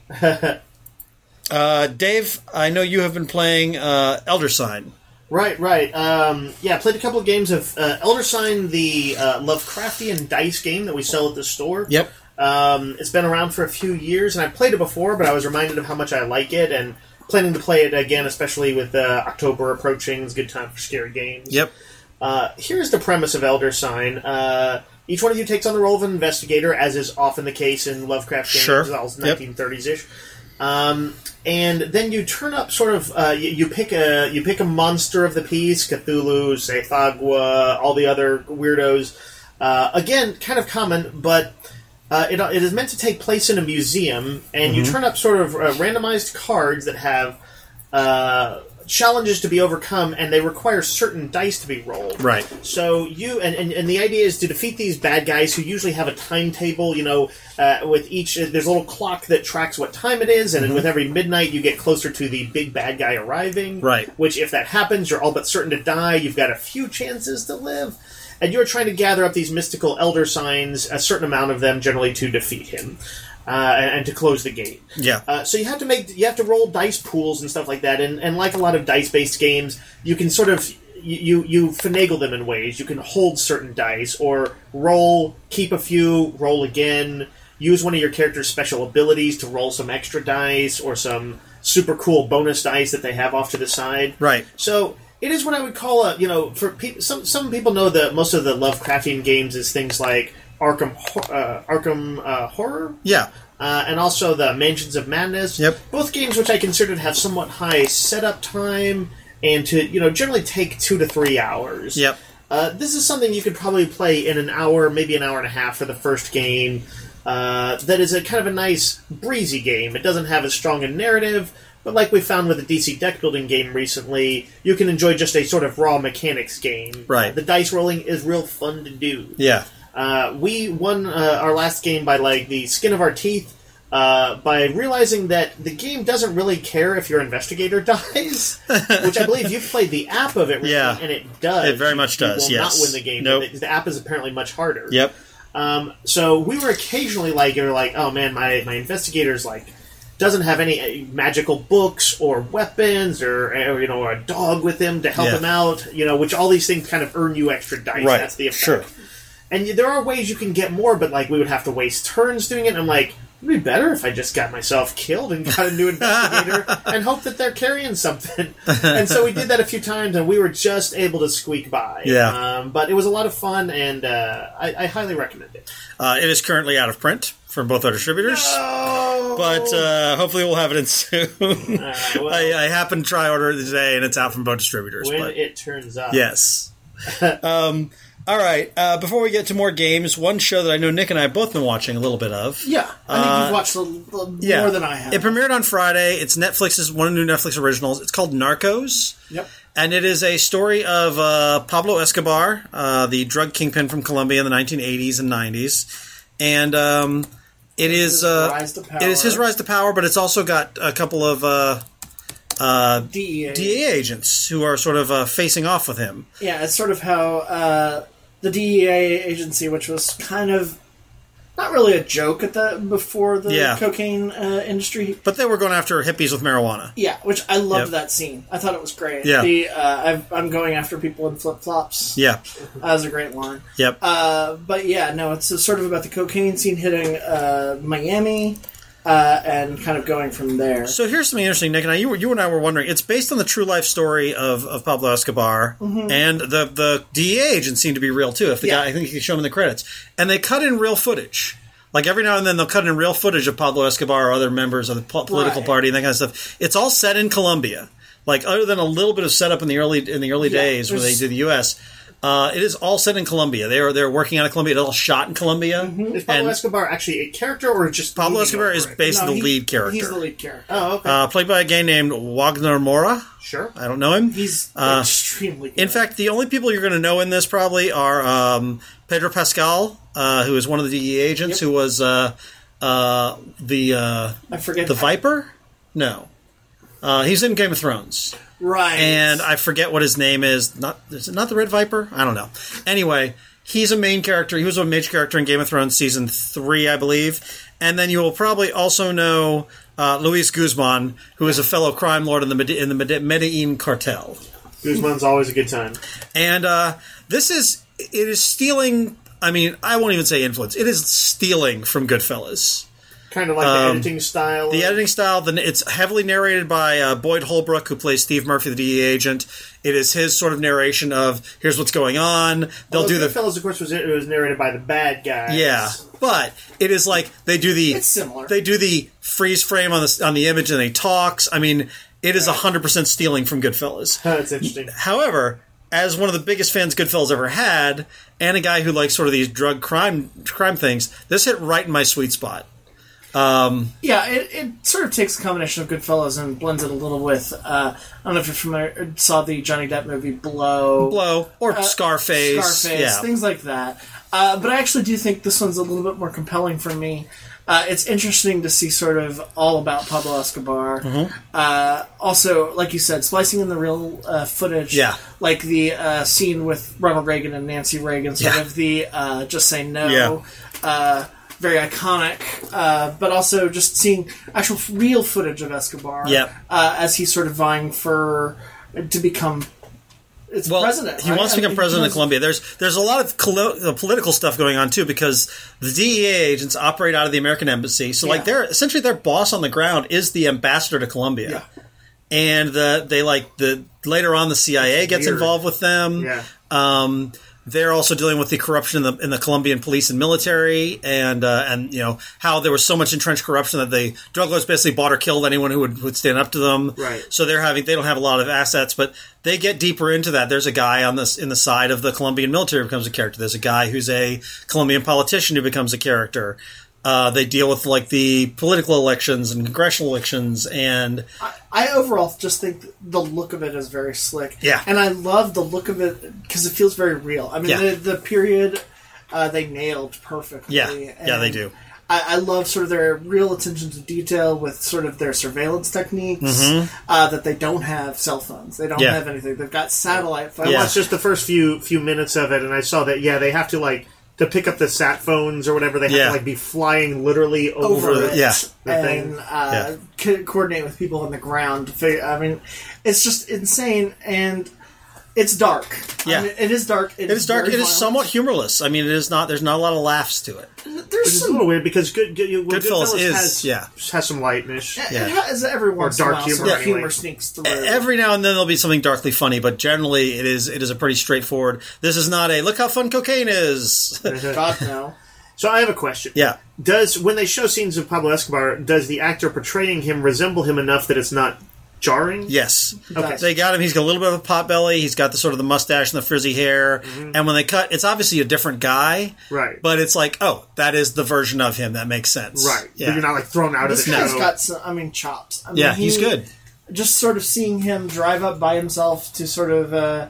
uh, Dave, I know you have been playing uh, Elder Sign. Right, right. Um, yeah, I played a couple of games of uh, Elder Sign, the uh, Lovecraftian dice game that we sell at the store. Yep. Um, it's been around for a few years, and I played it before, but I was reminded of how much I like it, and planning to play it again, especially with uh, October approaching. It's a good time for scary games. Yep. Uh, here's the premise of Elder Sign. Uh, each one of you takes on the role of an investigator, as is often the case in Lovecraft games, Sure. as well as Yep. nineteen thirties-ish. Um, and then you turn up sort of uh, you, you pick a you pick a monster of the piece, Cthulhu, Sethagwa, all the other weirdos. Uh, again, kind of common, but uh, it, it is meant to take place in a museum, and mm-hmm. you turn up sort of uh, randomized cards that have uh, challenges to be overcome, and they require certain dice to be rolled. Right. So you and, and, and the idea is to defeat these bad guys who usually have a timetable. You know, uh, with each there's a little clock that tracks what time it is, and mm-hmm. with every midnight you get closer to the big bad guy arriving. Right. Which, if that happens, you're all but certain to die. You've got a few chances to live, and you're trying to gather up these mystical elder signs, a certain amount of them, generally to defeat him. Uh, and, and to close the gate. Yeah. Uh, so you have to make you have to roll dice pools and stuff like that, and, and like a lot of dice based games, you can sort of you you finagle them in ways. You can hold certain dice or roll, keep a few, roll again. Use one of your character's special abilities to roll some extra dice or some super cool bonus dice that they have off to the side. Right. So it is what I would call a you know for pe- some some people know that most of the Lovecraftian games is things like Arkham uh, Arkham uh, Horror. Yeah. Uh, and also the Mansions of Madness. Yep. Both games which I consider to have somewhat high setup time and to, you know, generally take two to three hours. Yep. Uh, this is something you could probably play in an hour, maybe an hour and a half for the first game. Uh, that is a kind of a nice, breezy game. It doesn't have as strong a narrative, but like we found with the D C deck building game recently, you can enjoy just a sort of raw mechanics game. Right. Uh, the dice rolling is real fun to do. Yeah. Uh, we won uh, our last game by like the skin of our teeth uh, by realizing that the game doesn't really care if your investigator dies, which I believe you've played the app of it, recently, yeah, and it does. It very much you, does. You will yes, not win the game. Nope. The, the app is apparently much harder. Yep. Um, so we were occasionally like, you're like, oh man, my my investigator's like doesn't have any magical books or weapons or, or you know or a dog with him to help yeah. him out. You know, which all these things kind of earn you extra dice. Right. That's the effect. Sure. And there are ways you can get more, but like we would have to waste turns doing it. And I'm like, it'd be better if I just got myself killed and got a new investigator and hope that they're carrying something. And so we did that a few times, and we were just able to squeak by. Yeah. Um, but it was a lot of fun, and uh, I, I highly recommend it. Uh, it is currently out of print from both our distributors, no! but uh, hopefully we'll have it in soon. Uh, well, I, I happened to try order it today, and it's out from both distributors. When but it turns up. yes. um, all right. Uh, before we get to more games, one show that I know Nick and I have both been watching a little bit of. Yeah, I think uh, you've watched a little yeah. more than I have. It premiered on Friday. It's Netflix's one of the new Netflix originals. It's called Narcos. Yep. And it is a story of uh, Pablo Escobar, uh, the drug kingpin from Colombia in the nineteen eighties and nineties. And um, it is uh, rise to power. it is his rise to power, but it's also got a couple of uh, uh, D E A. D E A agents who are sort of uh, facing off with him. Yeah, it's sort of how uh, the D E A agency, which was kind of not really a joke at the before the Yeah. cocaine uh, industry. But they were going after hippies with marijuana. Yeah, which I loved Yep. that scene. I thought it was great. Yeah. The uh, I've, I'm going after people in flip flops. Yeah. That was a great line. Yep. Uh, but yeah, no, it's sort of about the cocaine scene hitting uh, Miami uh, and kind of going from there. So here's something interesting, Nick and I. You, were, you and I were wondering. It's based on the true life story of, of Pablo Escobar, Mm-hmm. and the the D E A agents seem to be real too. If the Yeah. guy, I think you can show him in the credits, and they cut in real footage. Like every now and then, they'll cut in real footage of Pablo Escobar or other members of the po- political Right. party and that kind of stuff. It's all set in Colombia. Like other than a little bit of setup in the early in the early Yeah, days where they there's- did the U S. Uh, it is all set in Colombia. They are they're working out of Colombia. It's all shot in Colombia. Is Pablo And Escobar actually a character or just Pablo moving Escobar over is it? basically No, the he- lead character. He's the lead character. Oh, okay. Uh, played by a guy named Wagner Mora. Sure. I don't know him. He's Uh, extremely good. In fact, the only people you're going to know in this probably are um, Pedro Pascal, uh, who is one of the D E A agents, Yep. who was uh, uh, the uh, I forget the Viper. No, uh, he's in Game of Thrones, right. and I forget what his name is. Not is it not the Red Viper? I don't know. Anyway, he's a main character. He was a major character in Game of Thrones season three, I believe. And then you will probably also know uh, Luis Guzman, who is a fellow crime lord in the Medi- in the Medi- Medellin cartel. Guzman's always a good time. And uh, this is, it is stealing, I mean, I won't even say influence. It is stealing from Goodfellas. Kind of like Um, the editing style. The of- editing style, the, it's heavily narrated by uh, Boyd Holbrook, who plays Steve Murphy, the D E A agent. It is his sort of narration of, here's what's going on. They'll Although do the... Goodfellas, of course, was, it was narrated by the bad guys. Yeah, but it is like they do the... It's similar. They do the freeze frame on the, on the image and he talks. I mean, it is one hundred percent stealing from Goodfellas. That's interesting. However, as one of the biggest fans Goodfellas ever had, and a guy who likes sort of these drug crime crime things, this hit right in my sweet spot. Um, Yeah, it, it sort of takes a combination of Goodfellas and blends it a little with, uh, I don't know if you're familiar, saw the Johnny Depp movie Blow. Blow, or uh, Scarface. Scarface, yeah. things like that. Uh, but I actually do think this one's a little bit more compelling for me. Uh, it's interesting to see sort of all about Pablo Escobar. Mm-hmm. Uh, also, like you said, splicing in the real uh, footage. Yeah. Like the uh, scene with Ronald Reagan and Nancy Reagan, sort Yeah. of the uh, Just Say No. Yeah. Uh, very iconic, uh, but also just seeing actual real footage of Escobar Yep. uh, as he's sort of vying for to become its Well, president. he right? wants to I become mean, president he of Colombia. There's there's a lot of colo- uh, political stuff going on too because the D E A agents operate out of the American embassy. So like Yeah. they're essentially their boss on the ground is the ambassador to Colombia. Yeah. And the they like the later on the C I A gets weird. involved with them. Yeah. Um, they're also dealing with the corruption in the in the Colombian police and military, and uh, and you know how there was so much entrenched corruption that the drug lords basically bought or killed anyone who would, would stand up to them. Right. So they're having they don't have a lot of assets, but they get deeper into that. There's a guy on this in the side of the Colombian military who becomes a character. There's a guy who's a Colombian politician who becomes a character. Uh, they deal with like the political elections and congressional elections, and I, I overall just think the look of it is very slick. Yeah. And I love the look of it because it feels very real. I mean, Yeah. the, the period uh, they nailed perfectly. Yeah. Yeah, they And do. I, I love sort of their real attention to detail with sort of their surveillance techniques, Mm-hmm. uh, that they don't have cell phones. They don't Yeah. have anything. They've got satellite phones. I Yeah. watched just the first few few minutes of it, and I saw that, yeah, they have to, like, to pick up the sat phones or whatever, they have Yeah. to, like, be flying literally over, over the it yeah. the and thing. uh, co- coordinate with people on the ground. to figure- I mean, it's just insane, and it's dark. Yeah. I mean, it is dark. it is dark. very It is violent. somewhat humorless. I mean, it is not. There's not a lot of laughs to it. There's Which is a some. little weird because good, good, you- well, Goodfellas Goodfellas is- has, yeah. has some lightness. Yeah. It has every once in a dark while humor, some anyway. humor sneaks through. Every now and then there'll be something darkly funny, but generally it is it is a pretty straightforward. This is not a look how fun cocaine is. God no. So I have a question. Yeah. Does, when they show scenes of Pablo Escobar, does the actor portraying him resemble him enough that it's not jarring? Yes. Okay. They got him. He's got a little bit of a pot belly. He's got the sort of the mustache and the frizzy hair. And when they cut, it's obviously a different guy. Right. But it's like, oh, that is the version of him. That makes sense. Right. Yeah. But you're not, like, thrown out This of the guy's show. got some, I mean, chops. I mean, yeah, he- he's good. Just sort of seeing him drive up by himself to sort of uh,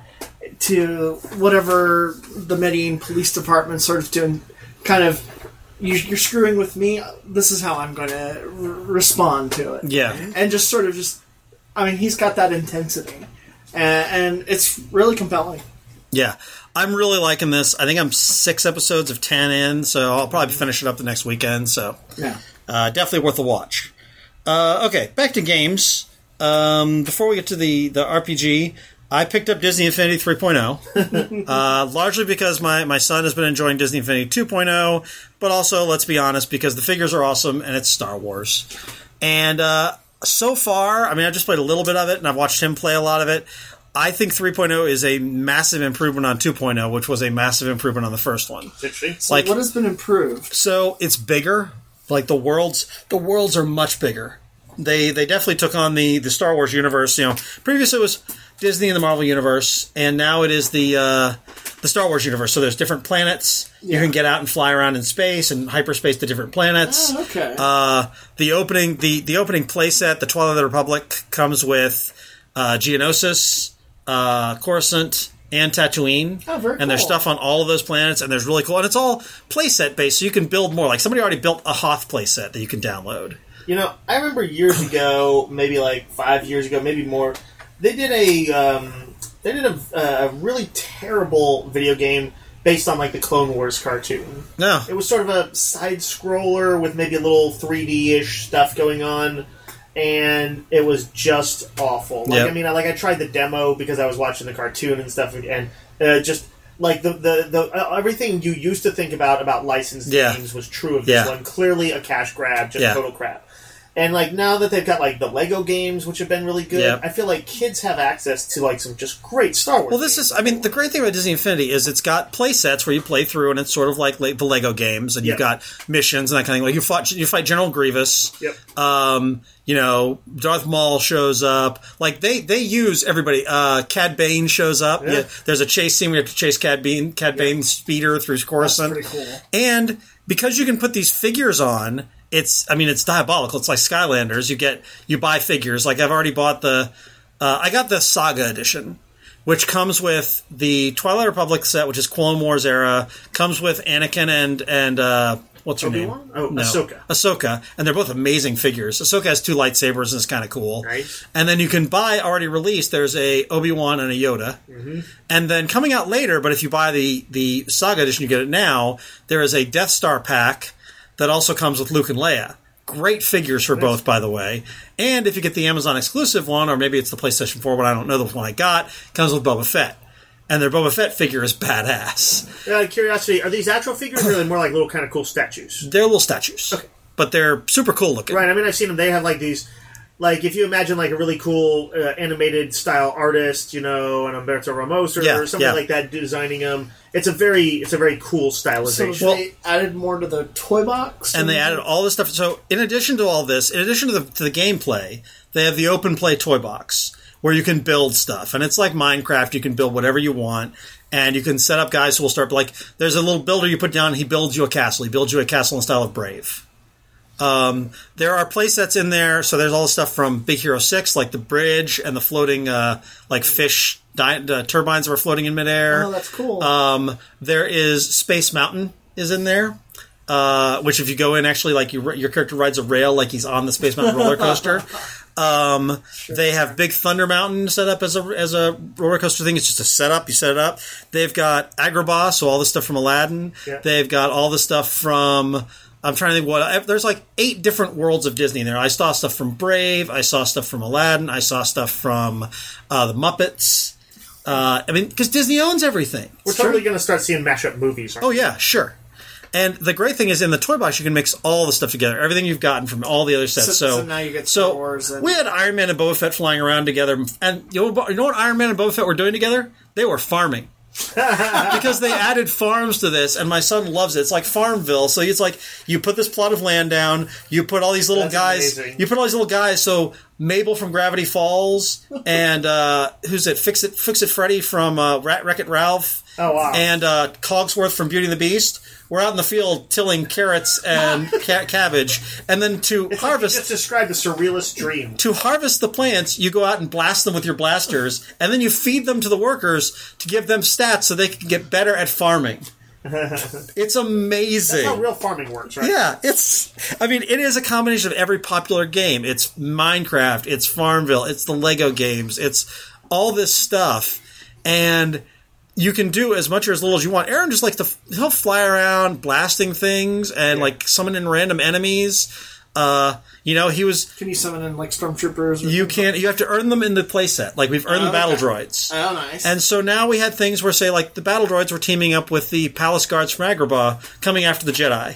to whatever the Medellin Police Department sort of doing, kind of. You, you're screwing with me. This is how I'm going to r- respond to it. Yeah. And just sort of just, I mean, he's got that intensity, and, and it's really compelling. Yeah. I'm really liking this. I think I'm six episodes of ten in, so I'll probably finish it up the next weekend. So Yeah. uh, definitely worth a watch. Uh, okay, back to games. Um, before we get to the, the R P G, I picked up Disney Infinity three point oh, uh, largely because my, my son has been enjoying Disney Infinity two point oh, but also, let's be honest, because the figures are awesome and it's Star Wars. And uh, so far, I mean, I just played a little bit of it and I've watched him play a lot of it. I think three point oh is a massive improvement on two point oh, which was a massive improvement on the first one. Interesting. So Like- what has been improved? So it's bigger. Like the worlds, the worlds are much bigger. They they definitely took on the, the Star Wars universe. You know, previously it was Disney and the Marvel universe, and now it is the uh, the Star Wars universe. So there's different planets. You Yeah. can get out and fly around in space and hyperspace to different planets. Oh, okay. Uh, the opening the the opening playset, the Twilight of the Republic, comes with uh, Geonosis, uh, Coruscant, and Tatooine. Oh, very And there's cool. stuff on all of those planets, and there's really cool. And it's all playset based, so you can build more. Like somebody already built a Hoth playset that you can download. You know, I remember years ago, maybe like five years ago, maybe more, they did a um, they did a, a really terrible video game based on like the Clone Wars cartoon. No. It was sort of a side scroller with maybe a little three D ish stuff going on, and it was just awful. Like Yep. I mean, I, like I tried the demo because I was watching the cartoon and stuff, and uh, just like the the, the uh, everything you used to think about about licensed Yeah. games was true of this Yeah. one. Clearly a cash grab, just Yeah. total crap. And like now that they've got like the Lego games, which have been really good, Yeah. I feel like kids have access to like some just great Star Wars. Well, this games. is, I mean, the great thing about Disney Infinity is it's got play sets where you play through, and it's sort of like le- the Lego games, and you've Yeah. got missions and that kind of thing. Like you fight, you fight General Grievous. Yep. Um, you know, Darth Maul shows up. Like they, they use everybody. Uh, Cad Bane shows up. Yeah. Yeah, there's a chase scene where you have to chase Cad Bane, Cad Bane's speeder through Coruscant. pretty cool. And because you can put these figures on, it's, I mean, it's diabolical. It's like Skylanders. You get, you buy figures. Like I've already bought the, uh, I got the Saga edition, which comes with the Twilight Republic set, which is Clone Wars era, comes with Anakin and, and, uh, what's her Obi-Wan? name? Oh, Ahsoka. Ahsoka. And they're both amazing figures. Ahsoka has two lightsabers and it's kind of cool. Nice. And then you can buy, already released, there's a Obi-Wan and a Yoda. Mm-hmm. And then coming out later, but if you buy the, the Saga edition, you get it now, there is a Death Star pack that also comes with Luke and Leia. Great figures for both, by the way. And if you get the Amazon exclusive one, or maybe it's the PlayStation four one, I don't know the one I got, comes with Boba Fett. And their Boba Fett figure is badass. Out of curiosity, are these actual figures or are they more like little kind of cool statues? They're little statues. Okay. But they're super cool looking. Right, I mean, I've seen them. They have like these, like if you imagine like a really cool uh, animated style artist, you know, an Umberto Ramos or, Yeah, or something yeah. like that designing them. It's a very, it's a very cool So stylization. they added more to the toy box, And they added all this stuff. So, in addition to all this, in addition to the, to the gameplay, they have the open play toy box where you can build stuff. And it's like Minecraft. You can build whatever you want. And you can set up guys who will start, like, there's a little builder you put down, he builds you a castle. He builds you a castle in the style of Brave. Um, there are play sets in there. So, there's all the stuff from Big Hero six, like the bridge and the floating, uh, like, fish di- uh, turbines that were floating in midair. Oh, that's cool. Um, there is Space Mountain is in there, uh, which if you go in, actually, like you, your character rides a rail like he's on the Space Mountain roller coaster. Um, they have Big Thunder Mountain set up as a as a roller coaster thing. It's just a setup. You set it up. They've got Agrabah, so all the stuff from Aladdin. Yeah. They've got all the stuff from. I'm trying to think what. There's like eight different worlds of Disney in there. I saw stuff from Brave. I saw stuff from Aladdin. I saw stuff from uh, the Muppets. Uh, I mean, because Disney owns everything. We're totally going to start seeing mashup movies. Aren't Oh, we? yeah, sure. And the great thing is in the toy box, you can mix all the stuff together. Everything you've gotten from all the other sets. So- So, so now you get so Star Wars and- we had Iron Man and Boba Fett flying around together. And you know, you know what Iron Man and Boba Fett were doing together? They were farming. Because they added farms to this, and my son loves it. It's like Farmville. So it's like you put this plot of land down, you put all these little That's guys, amazing. you put all these little guys. So Mabel from Gravity Falls, and uh, who's it? Fix it, Fix It Freddy from uh, Wreck It Ralph. Oh, wow. And uh, Cogsworth from Beauty and the Beast. We're out in the field tilling carrots and ca- cabbage, and then to It's like harvest you just described the surrealist dream. to harvest the plants, you go out and blast them with your blasters, and then you feed them to the workers to give them stats so they can get better at farming. It's amazing. That's how real farming works, right? Yeah, it's. I mean, it is a combination of every popular game. It's Minecraft, it's Farmville, it's the Lego games, it's all this stuff, and you can do as much or as little as you want. Aaron just likes to. He'll fly around blasting things and Yeah. like summoning random enemies. Uh, you know, he was. Can you summon in like stormtroopers? Or You can't. You have to earn them in the playset. Like we've earned Oh, the battle okay. droids. Oh, nice. And so now we had things where, say, like the battle droids were teaming up with the palace guards from Agrabah, coming after the Jedi,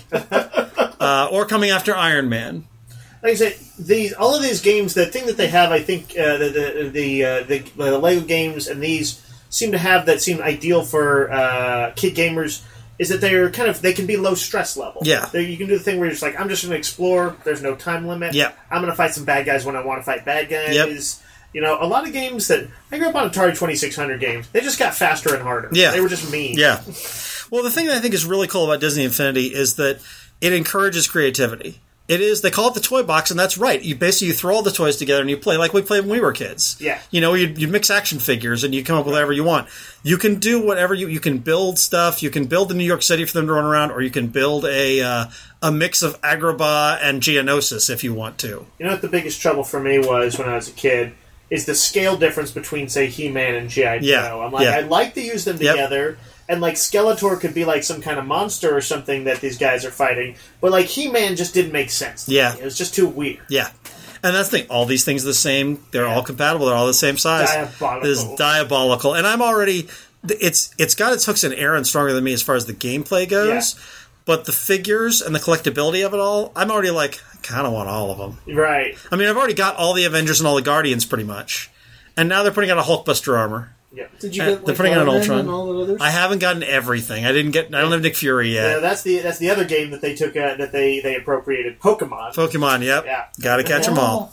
uh, or coming after Iron Man. Like I said, these all of these games. The thing that they have, I think, uh, the the the, uh, the the Lego games and these seem to have that seem ideal for uh, kid gamers. Is that they're kind of they can be low stress level. Yeah. They- you can do the thing where you're just like, I'm just going to explore. There's no time limit. Yep. I'm going to fight some bad guys when I want to fight bad guys. Yep. You know, a lot of games that I grew up on Atari twenty-six hundred games. They just got faster and harder. Yeah. They were just mean. Yeah. Well, the thing that I think is really cool about Disney Infinity is that it encourages creativity. It is, they call it the toy box, and that's right. You basically you throw all the toys together and you play like we played when we were kids. Yeah. You know, you you mix action figures and you come up with whatever you want. You can do whatever you you can build stuff. You can build the New York City for them to run around, or you can build a uh, a mix of Agrabah and Geonosis if you want to. You know what the biggest trouble for me was when I was a kid is the scale difference between, say, He-Man and G I. Yeah, Joe. I'm like, yeah. I'd like to use them Yep. together, and like Skeletor could be like some kind of monster or something that these guys are fighting, but like He-Man just didn't make sense. to Yeah. me. It was just too weird. Yeah. And that's the thing. All these things are the same. They're all compatible. They're all the same size. Diabolical. This is diabolical. And I'm already... it's it's got its hooks in Aaron stronger than me as far as the gameplay goes. Yeah. But the figures and the collectability of it all, I'm already like, I kind of want all of them. Right. I mean, I've already got all the Avengers and all the Guardians pretty much. And now they're putting out a Hulkbuster armor. Yeah. Did you Uh, get they're like, putting out an Iron Man Ultron. and all the others? I haven't gotten everything. I didn't get. I don't have Nick Fury Yeah, yet. that's the that's the other game that they took uh, that they they appropriated. Pokemon. Pokemon, yep. Yeah. Got to catch them all.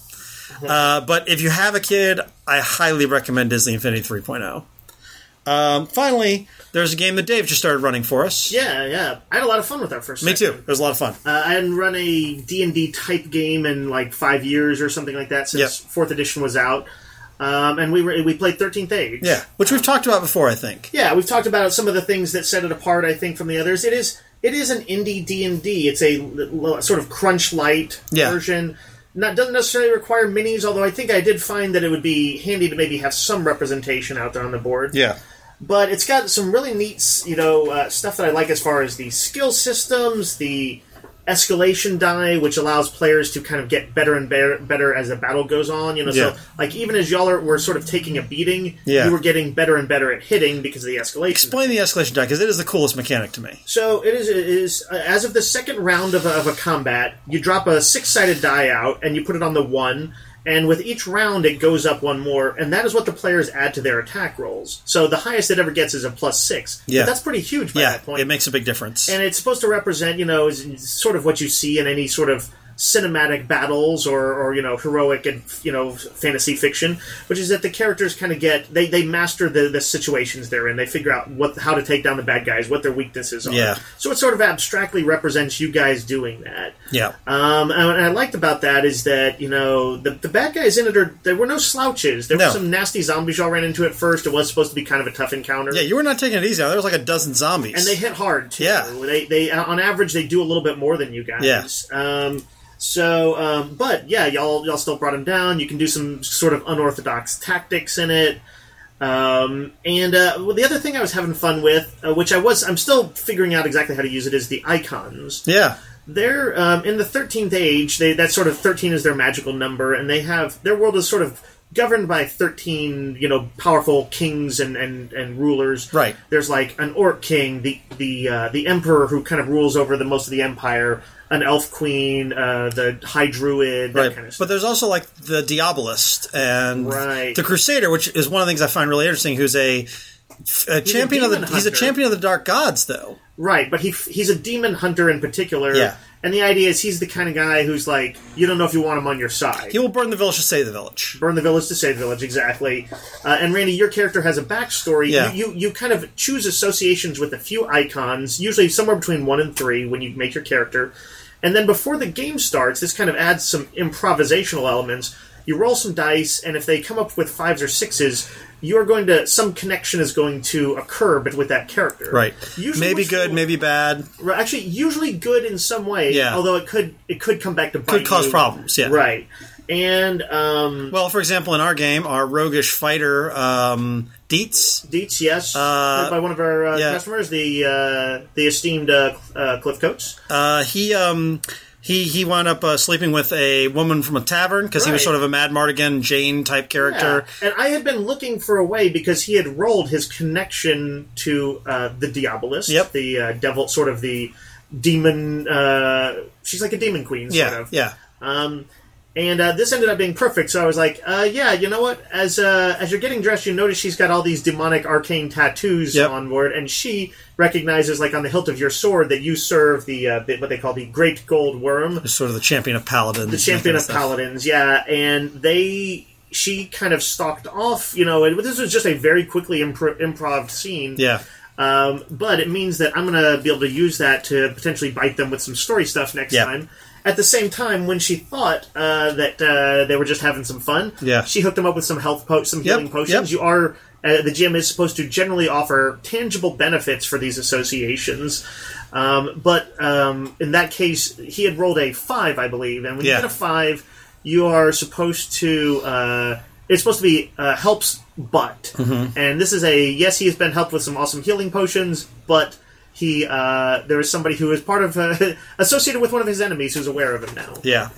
Uh, but if you have a kid, I highly recommend Disney Infinity three point oh. Um, finally, there's a game that Dave just started running for us. Yeah, yeah. I had a lot of fun with our first. Me section. too. It was a lot of fun. Uh, I hadn't run a D and D type game in like five years or something like that since Yep. fourth edition was out. Um, and we were we played thirteenth Age. Yeah, which we've talked about before, I think. Yeah, we've talked about some of the things that set it apart, I think, from the others. It is it is an indie D and D. It's a l- l- sort of crunch light Yeah. version. Not doesn't necessarily require minis, although I think I did find that it would be handy to maybe have some representation out there on the board. Yeah. But it's got some really neat, you know, uh, stuff that I like as far as the skill systems, the escalation die, which allows players to kind of get better and better, better as the battle goes on. You know, Yeah. so like even as y'all are, were sort of taking a beating, Yeah. you were getting better and better at hitting because of the escalation. Explain the escalation die, because it is the coolest mechanic to me. So it is. It is uh, as of the second round of a, of a combat, you drop a six-sided die out and you put it on the one. And with each round, it goes up one more, and that is what the players add to their attack rolls. So the highest it ever gets is a plus six. Yeah. But that's pretty huge by Yeah, that point. it makes a big difference. And it's supposed to represent, you know, is sort of what you see in any sort of cinematic battles or, or you know, heroic and, you know, fantasy fiction, which is that the characters kind of get, they, they master the, the situations they're in. They figure out what how to take down the bad guys, what their weaknesses are. Yeah. So it sort of abstractly represents you guys doing that. yeah. Um, and what I liked about that is that, you know, the, the bad guys in it, are there were no slouches. There No. were some nasty zombies y'all ran into at first. It was supposed to be kind of a tough encounter. Yeah, you were not taking it easy. There was like a dozen zombies. And they hit hard, too. Yeah. They, they, on average, they do a little bit more than you guys. Yeah. Um, so, um, but, yeah, y'all y'all still brought them down. You can do some sort of unorthodox tactics in it. Um, and uh, well, the other thing I was having fun with, uh, which I was, I'm still figuring out exactly how to use it, is the icons. Yeah. They're um, in the thirteenth Age. They that sort of thirteen is their magical number, and they have their world is sort of governed by thirteen, you know, powerful kings and, and, and rulers. Right. There's like an orc king, the the uh, the emperor who kind of rules over the most of the empire, an elf queen, uh, the high druid, that Right. kind of But stuff. there's also like the Diabolist and Right. the Crusader, which is one of the things I find really interesting, who's a, a champion of the demon he's a hunter. champion of the dark gods though. Right, but he he's a demon hunter in particular. Yeah. And the idea is he's the kind of guy who's like, you don't know if you want him on your side. He will burn the village to save the village. Burn the village to save the village, exactly. Uh, and Randy, your character has a backstory. Yeah. You, you you kind of choose associations with a few icons, usually somewhere between one and three when you make your character. And then before the game starts, this kind of adds some improvisational elements. You roll some dice, and if they come up with fives or sixes, you're going to some connection is going to occur, but with that character. Right. Usually maybe which good, will- maybe bad. Right, actually, usually good in some way. Yeah. Although it could it could come back to bite Could cause you. problems, yeah. Right. And um, Well, for example, in our game, our roguish fighter, um, Dietz, Dietz, yes, Uh, played by one of our uh, yeah. customers, the uh, the esteemed uh, uh, Cliff Coates. uh, he um, he he wound up uh, sleeping with a woman from a tavern because he was Right. sort of a Mad Mardigan Jane type character. Yeah. And I had been looking for a way because he had rolled his connection to uh, the Diabolist, Yep. the uh, devil, sort of the demon. Uh, she's like a demon queen, sort Yeah, of. yeah. Um, and uh, this ended up being perfect. So I was like, uh, "Yeah, you know what? As uh, as you're getting dressed, you notice she's got all these demonic arcane tattoos Yep. on board, and she recognizes, like on the hilt of your sword, that you serve the, uh, the what they call the Great Gold Worm, He's sort of the champion of paladins. the champion and of that kind paladins." Yeah, and they. She kind of stalked off, you know. And this was just a very quickly impro- improv scene. Yeah. Um, but it means that I'm going to be able to use that to potentially bite them with some story stuff next Yeah. time. At the same time, when she thought uh, that uh, they were just having some fun, Yeah. she hooked them up with some health po- some Yep, healing potions. yep. You are uh, the G M is supposed to generally offer tangible benefits for these associations, um, but um, in that case, he had rolled a five, I believe, and when Yeah. you get a five, you are supposed to. Uh, it's supposed to be uh, helps, but, Mm-hmm. and this is a yes. He has been helped with some awesome healing potions, but. He, uh, there is somebody who is part of, uh, associated with one of his enemies who's aware of him now. Yeah.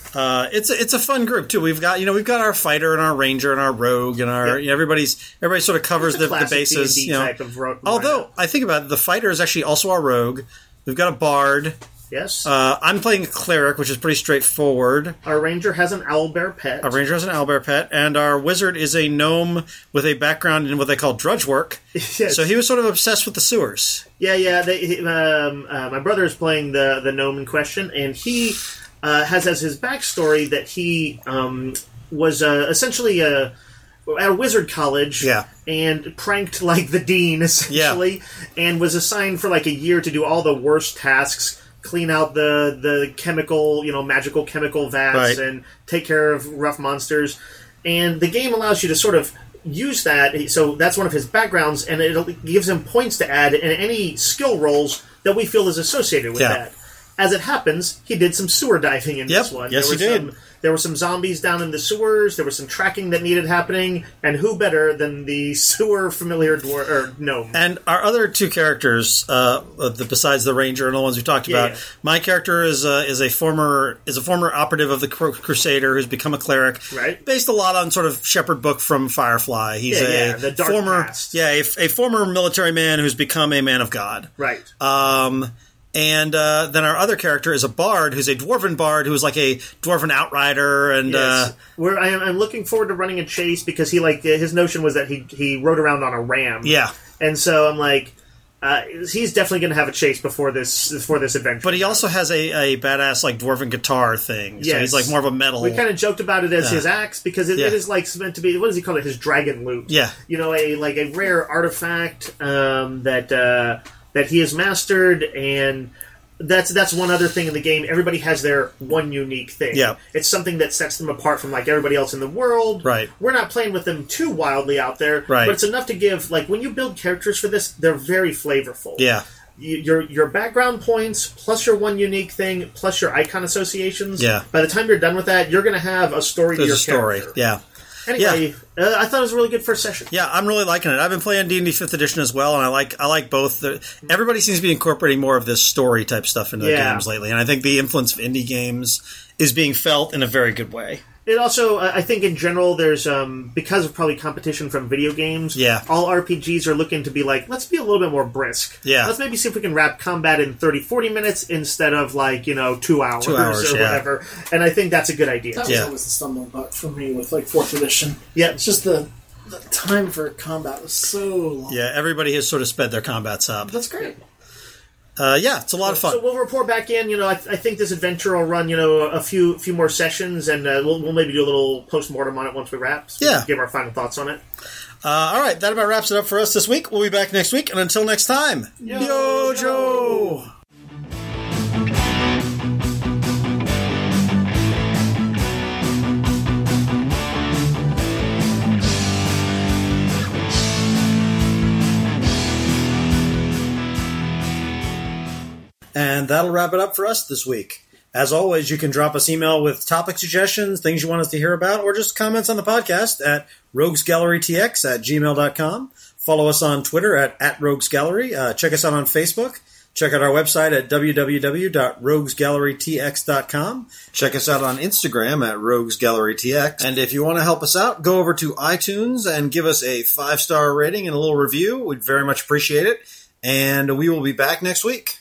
Uh, it's a, it's a fun group too. We've got you know we've got our fighter and our ranger and our rogue and our Yeah. you know, everybody's everybody sort of covers the, the classic bases. D and D You know, type of ro- although lineup. I think about it, the fighter is actually also our rogue. We've got a bard. Yes. Uh, I'm playing a cleric, which is pretty straightforward. Our ranger has an owlbear pet. Our ranger has an owlbear pet, and our wizard is a gnome with a background in what they call drudge work. Yes. So he was sort of obsessed with the sewers. Yeah, yeah. They, um, uh, my brother is playing the the gnome in question, and he uh, has as his backstory that he um, was uh, essentially a. At a wizard college, Yeah. and pranked like the dean essentially, and was assigned for like a year to do all the worst tasks, clean out the the chemical, you know, magical chemical vats, Right. and take care of rough monsters. And the game allows you to sort of use that. So that's one of his backgrounds, and it gives him points to add in any skill rolls that we feel is associated with Yeah. that. As it happens, he did some sewer diving in Yep. this one. Yes, there he were did. Some, there were some zombies down in the sewers. There was some tracking that needed happening. And who better than the sewer familiar dwar- or gnome? And our other two characters, uh, the, besides the ranger and the ones we talked Yeah, about, yeah. my character is uh, is a former is a former operative of the Cru- Crusader who's become a cleric. Right. Based a lot on sort of Shepherd Book from Firefly. He's Yeah, a yeah, the dark former past. yeah a, a former military man who's become a man of God. Right. Um, and uh, then our other character is a bard who's a dwarven bard who's like a dwarven outrider, and Yes. uh, We're, I am, I'm looking forward to running a chase because he like his notion was that he he rode around on a ram. yeah. And so I'm like, uh, he's definitely going to have a chase before this before this adventure. But he also has a, a badass like dwarven guitar thing. So Yes. he's like more of a metal. We kind of joked about it as Yeah. his axe because it, Yeah. it is like meant to be. What does he call it? His dragon loot. Yeah. You know, a like a rare artifact um, that uh, that he has mastered, and that's that's one other thing in the game. Everybody has their one unique thing. Yeah. It's something that sets them apart from like everybody else in the world. Right. We're not playing with them too wildly out there. Right. But it's enough to give like when you build characters for this, they're very flavorful. Yeah. You- Your your background points plus your one unique thing plus your icon associations. Yeah. By the time you're done with that, you're going to have a story to There's your a story. character. Yeah. Anyway, uh, I thought it was a really good first session. Yeah, I'm really liking it. I've been playing D and D fifth edition as well, and I like I like both. The, everybody seems to be incorporating more of this story type stuff into the Yeah. games lately, and I think the influence of indie games is being felt in a very good way. It also, uh, I think in general, there's, um, because of probably competition from video games, Yeah. all R P Gs are looking to be like, let's be a little bit more brisk. Yeah. Let's maybe see if we can wrap combat in thirty, forty minutes instead of like, you know, two hours, Two hours, or yeah. whatever. And I think that's a good idea. That was Yeah. always the stumbling block for me with like fourth edition. Yeah. It's just the, the time for combat was so long. Yeah, everybody has sort of sped their combats up. That's great. Uh, yeah, it's a lot of fun. So we'll report back in. You know, I, I think this adventure will run, you know, a few few more sessions, and uh, we'll, we'll maybe do a little post mortem on it once we wrap. So Yeah. give our final thoughts on it. Uh, all right, that about wraps it up for us this week. We'll be back next week, and until next time, Yo, Joe! And that'll wrap it up for us this week. As always, you can drop us email with topic suggestions, things you want us to hear about, or just comments on the podcast at roguesgallerytx at gmail dot com. Follow us on Twitter at, at roguesgallery. Uh, check us out on Facebook. Check out our website at w w w dot rogues gallery t x dot com. Check us out on Instagram at roguesgallerytx. And if you want to help us out, go over to iTunes and give us a five-star rating and a little review. We'd very much appreciate it. And we will be back next week.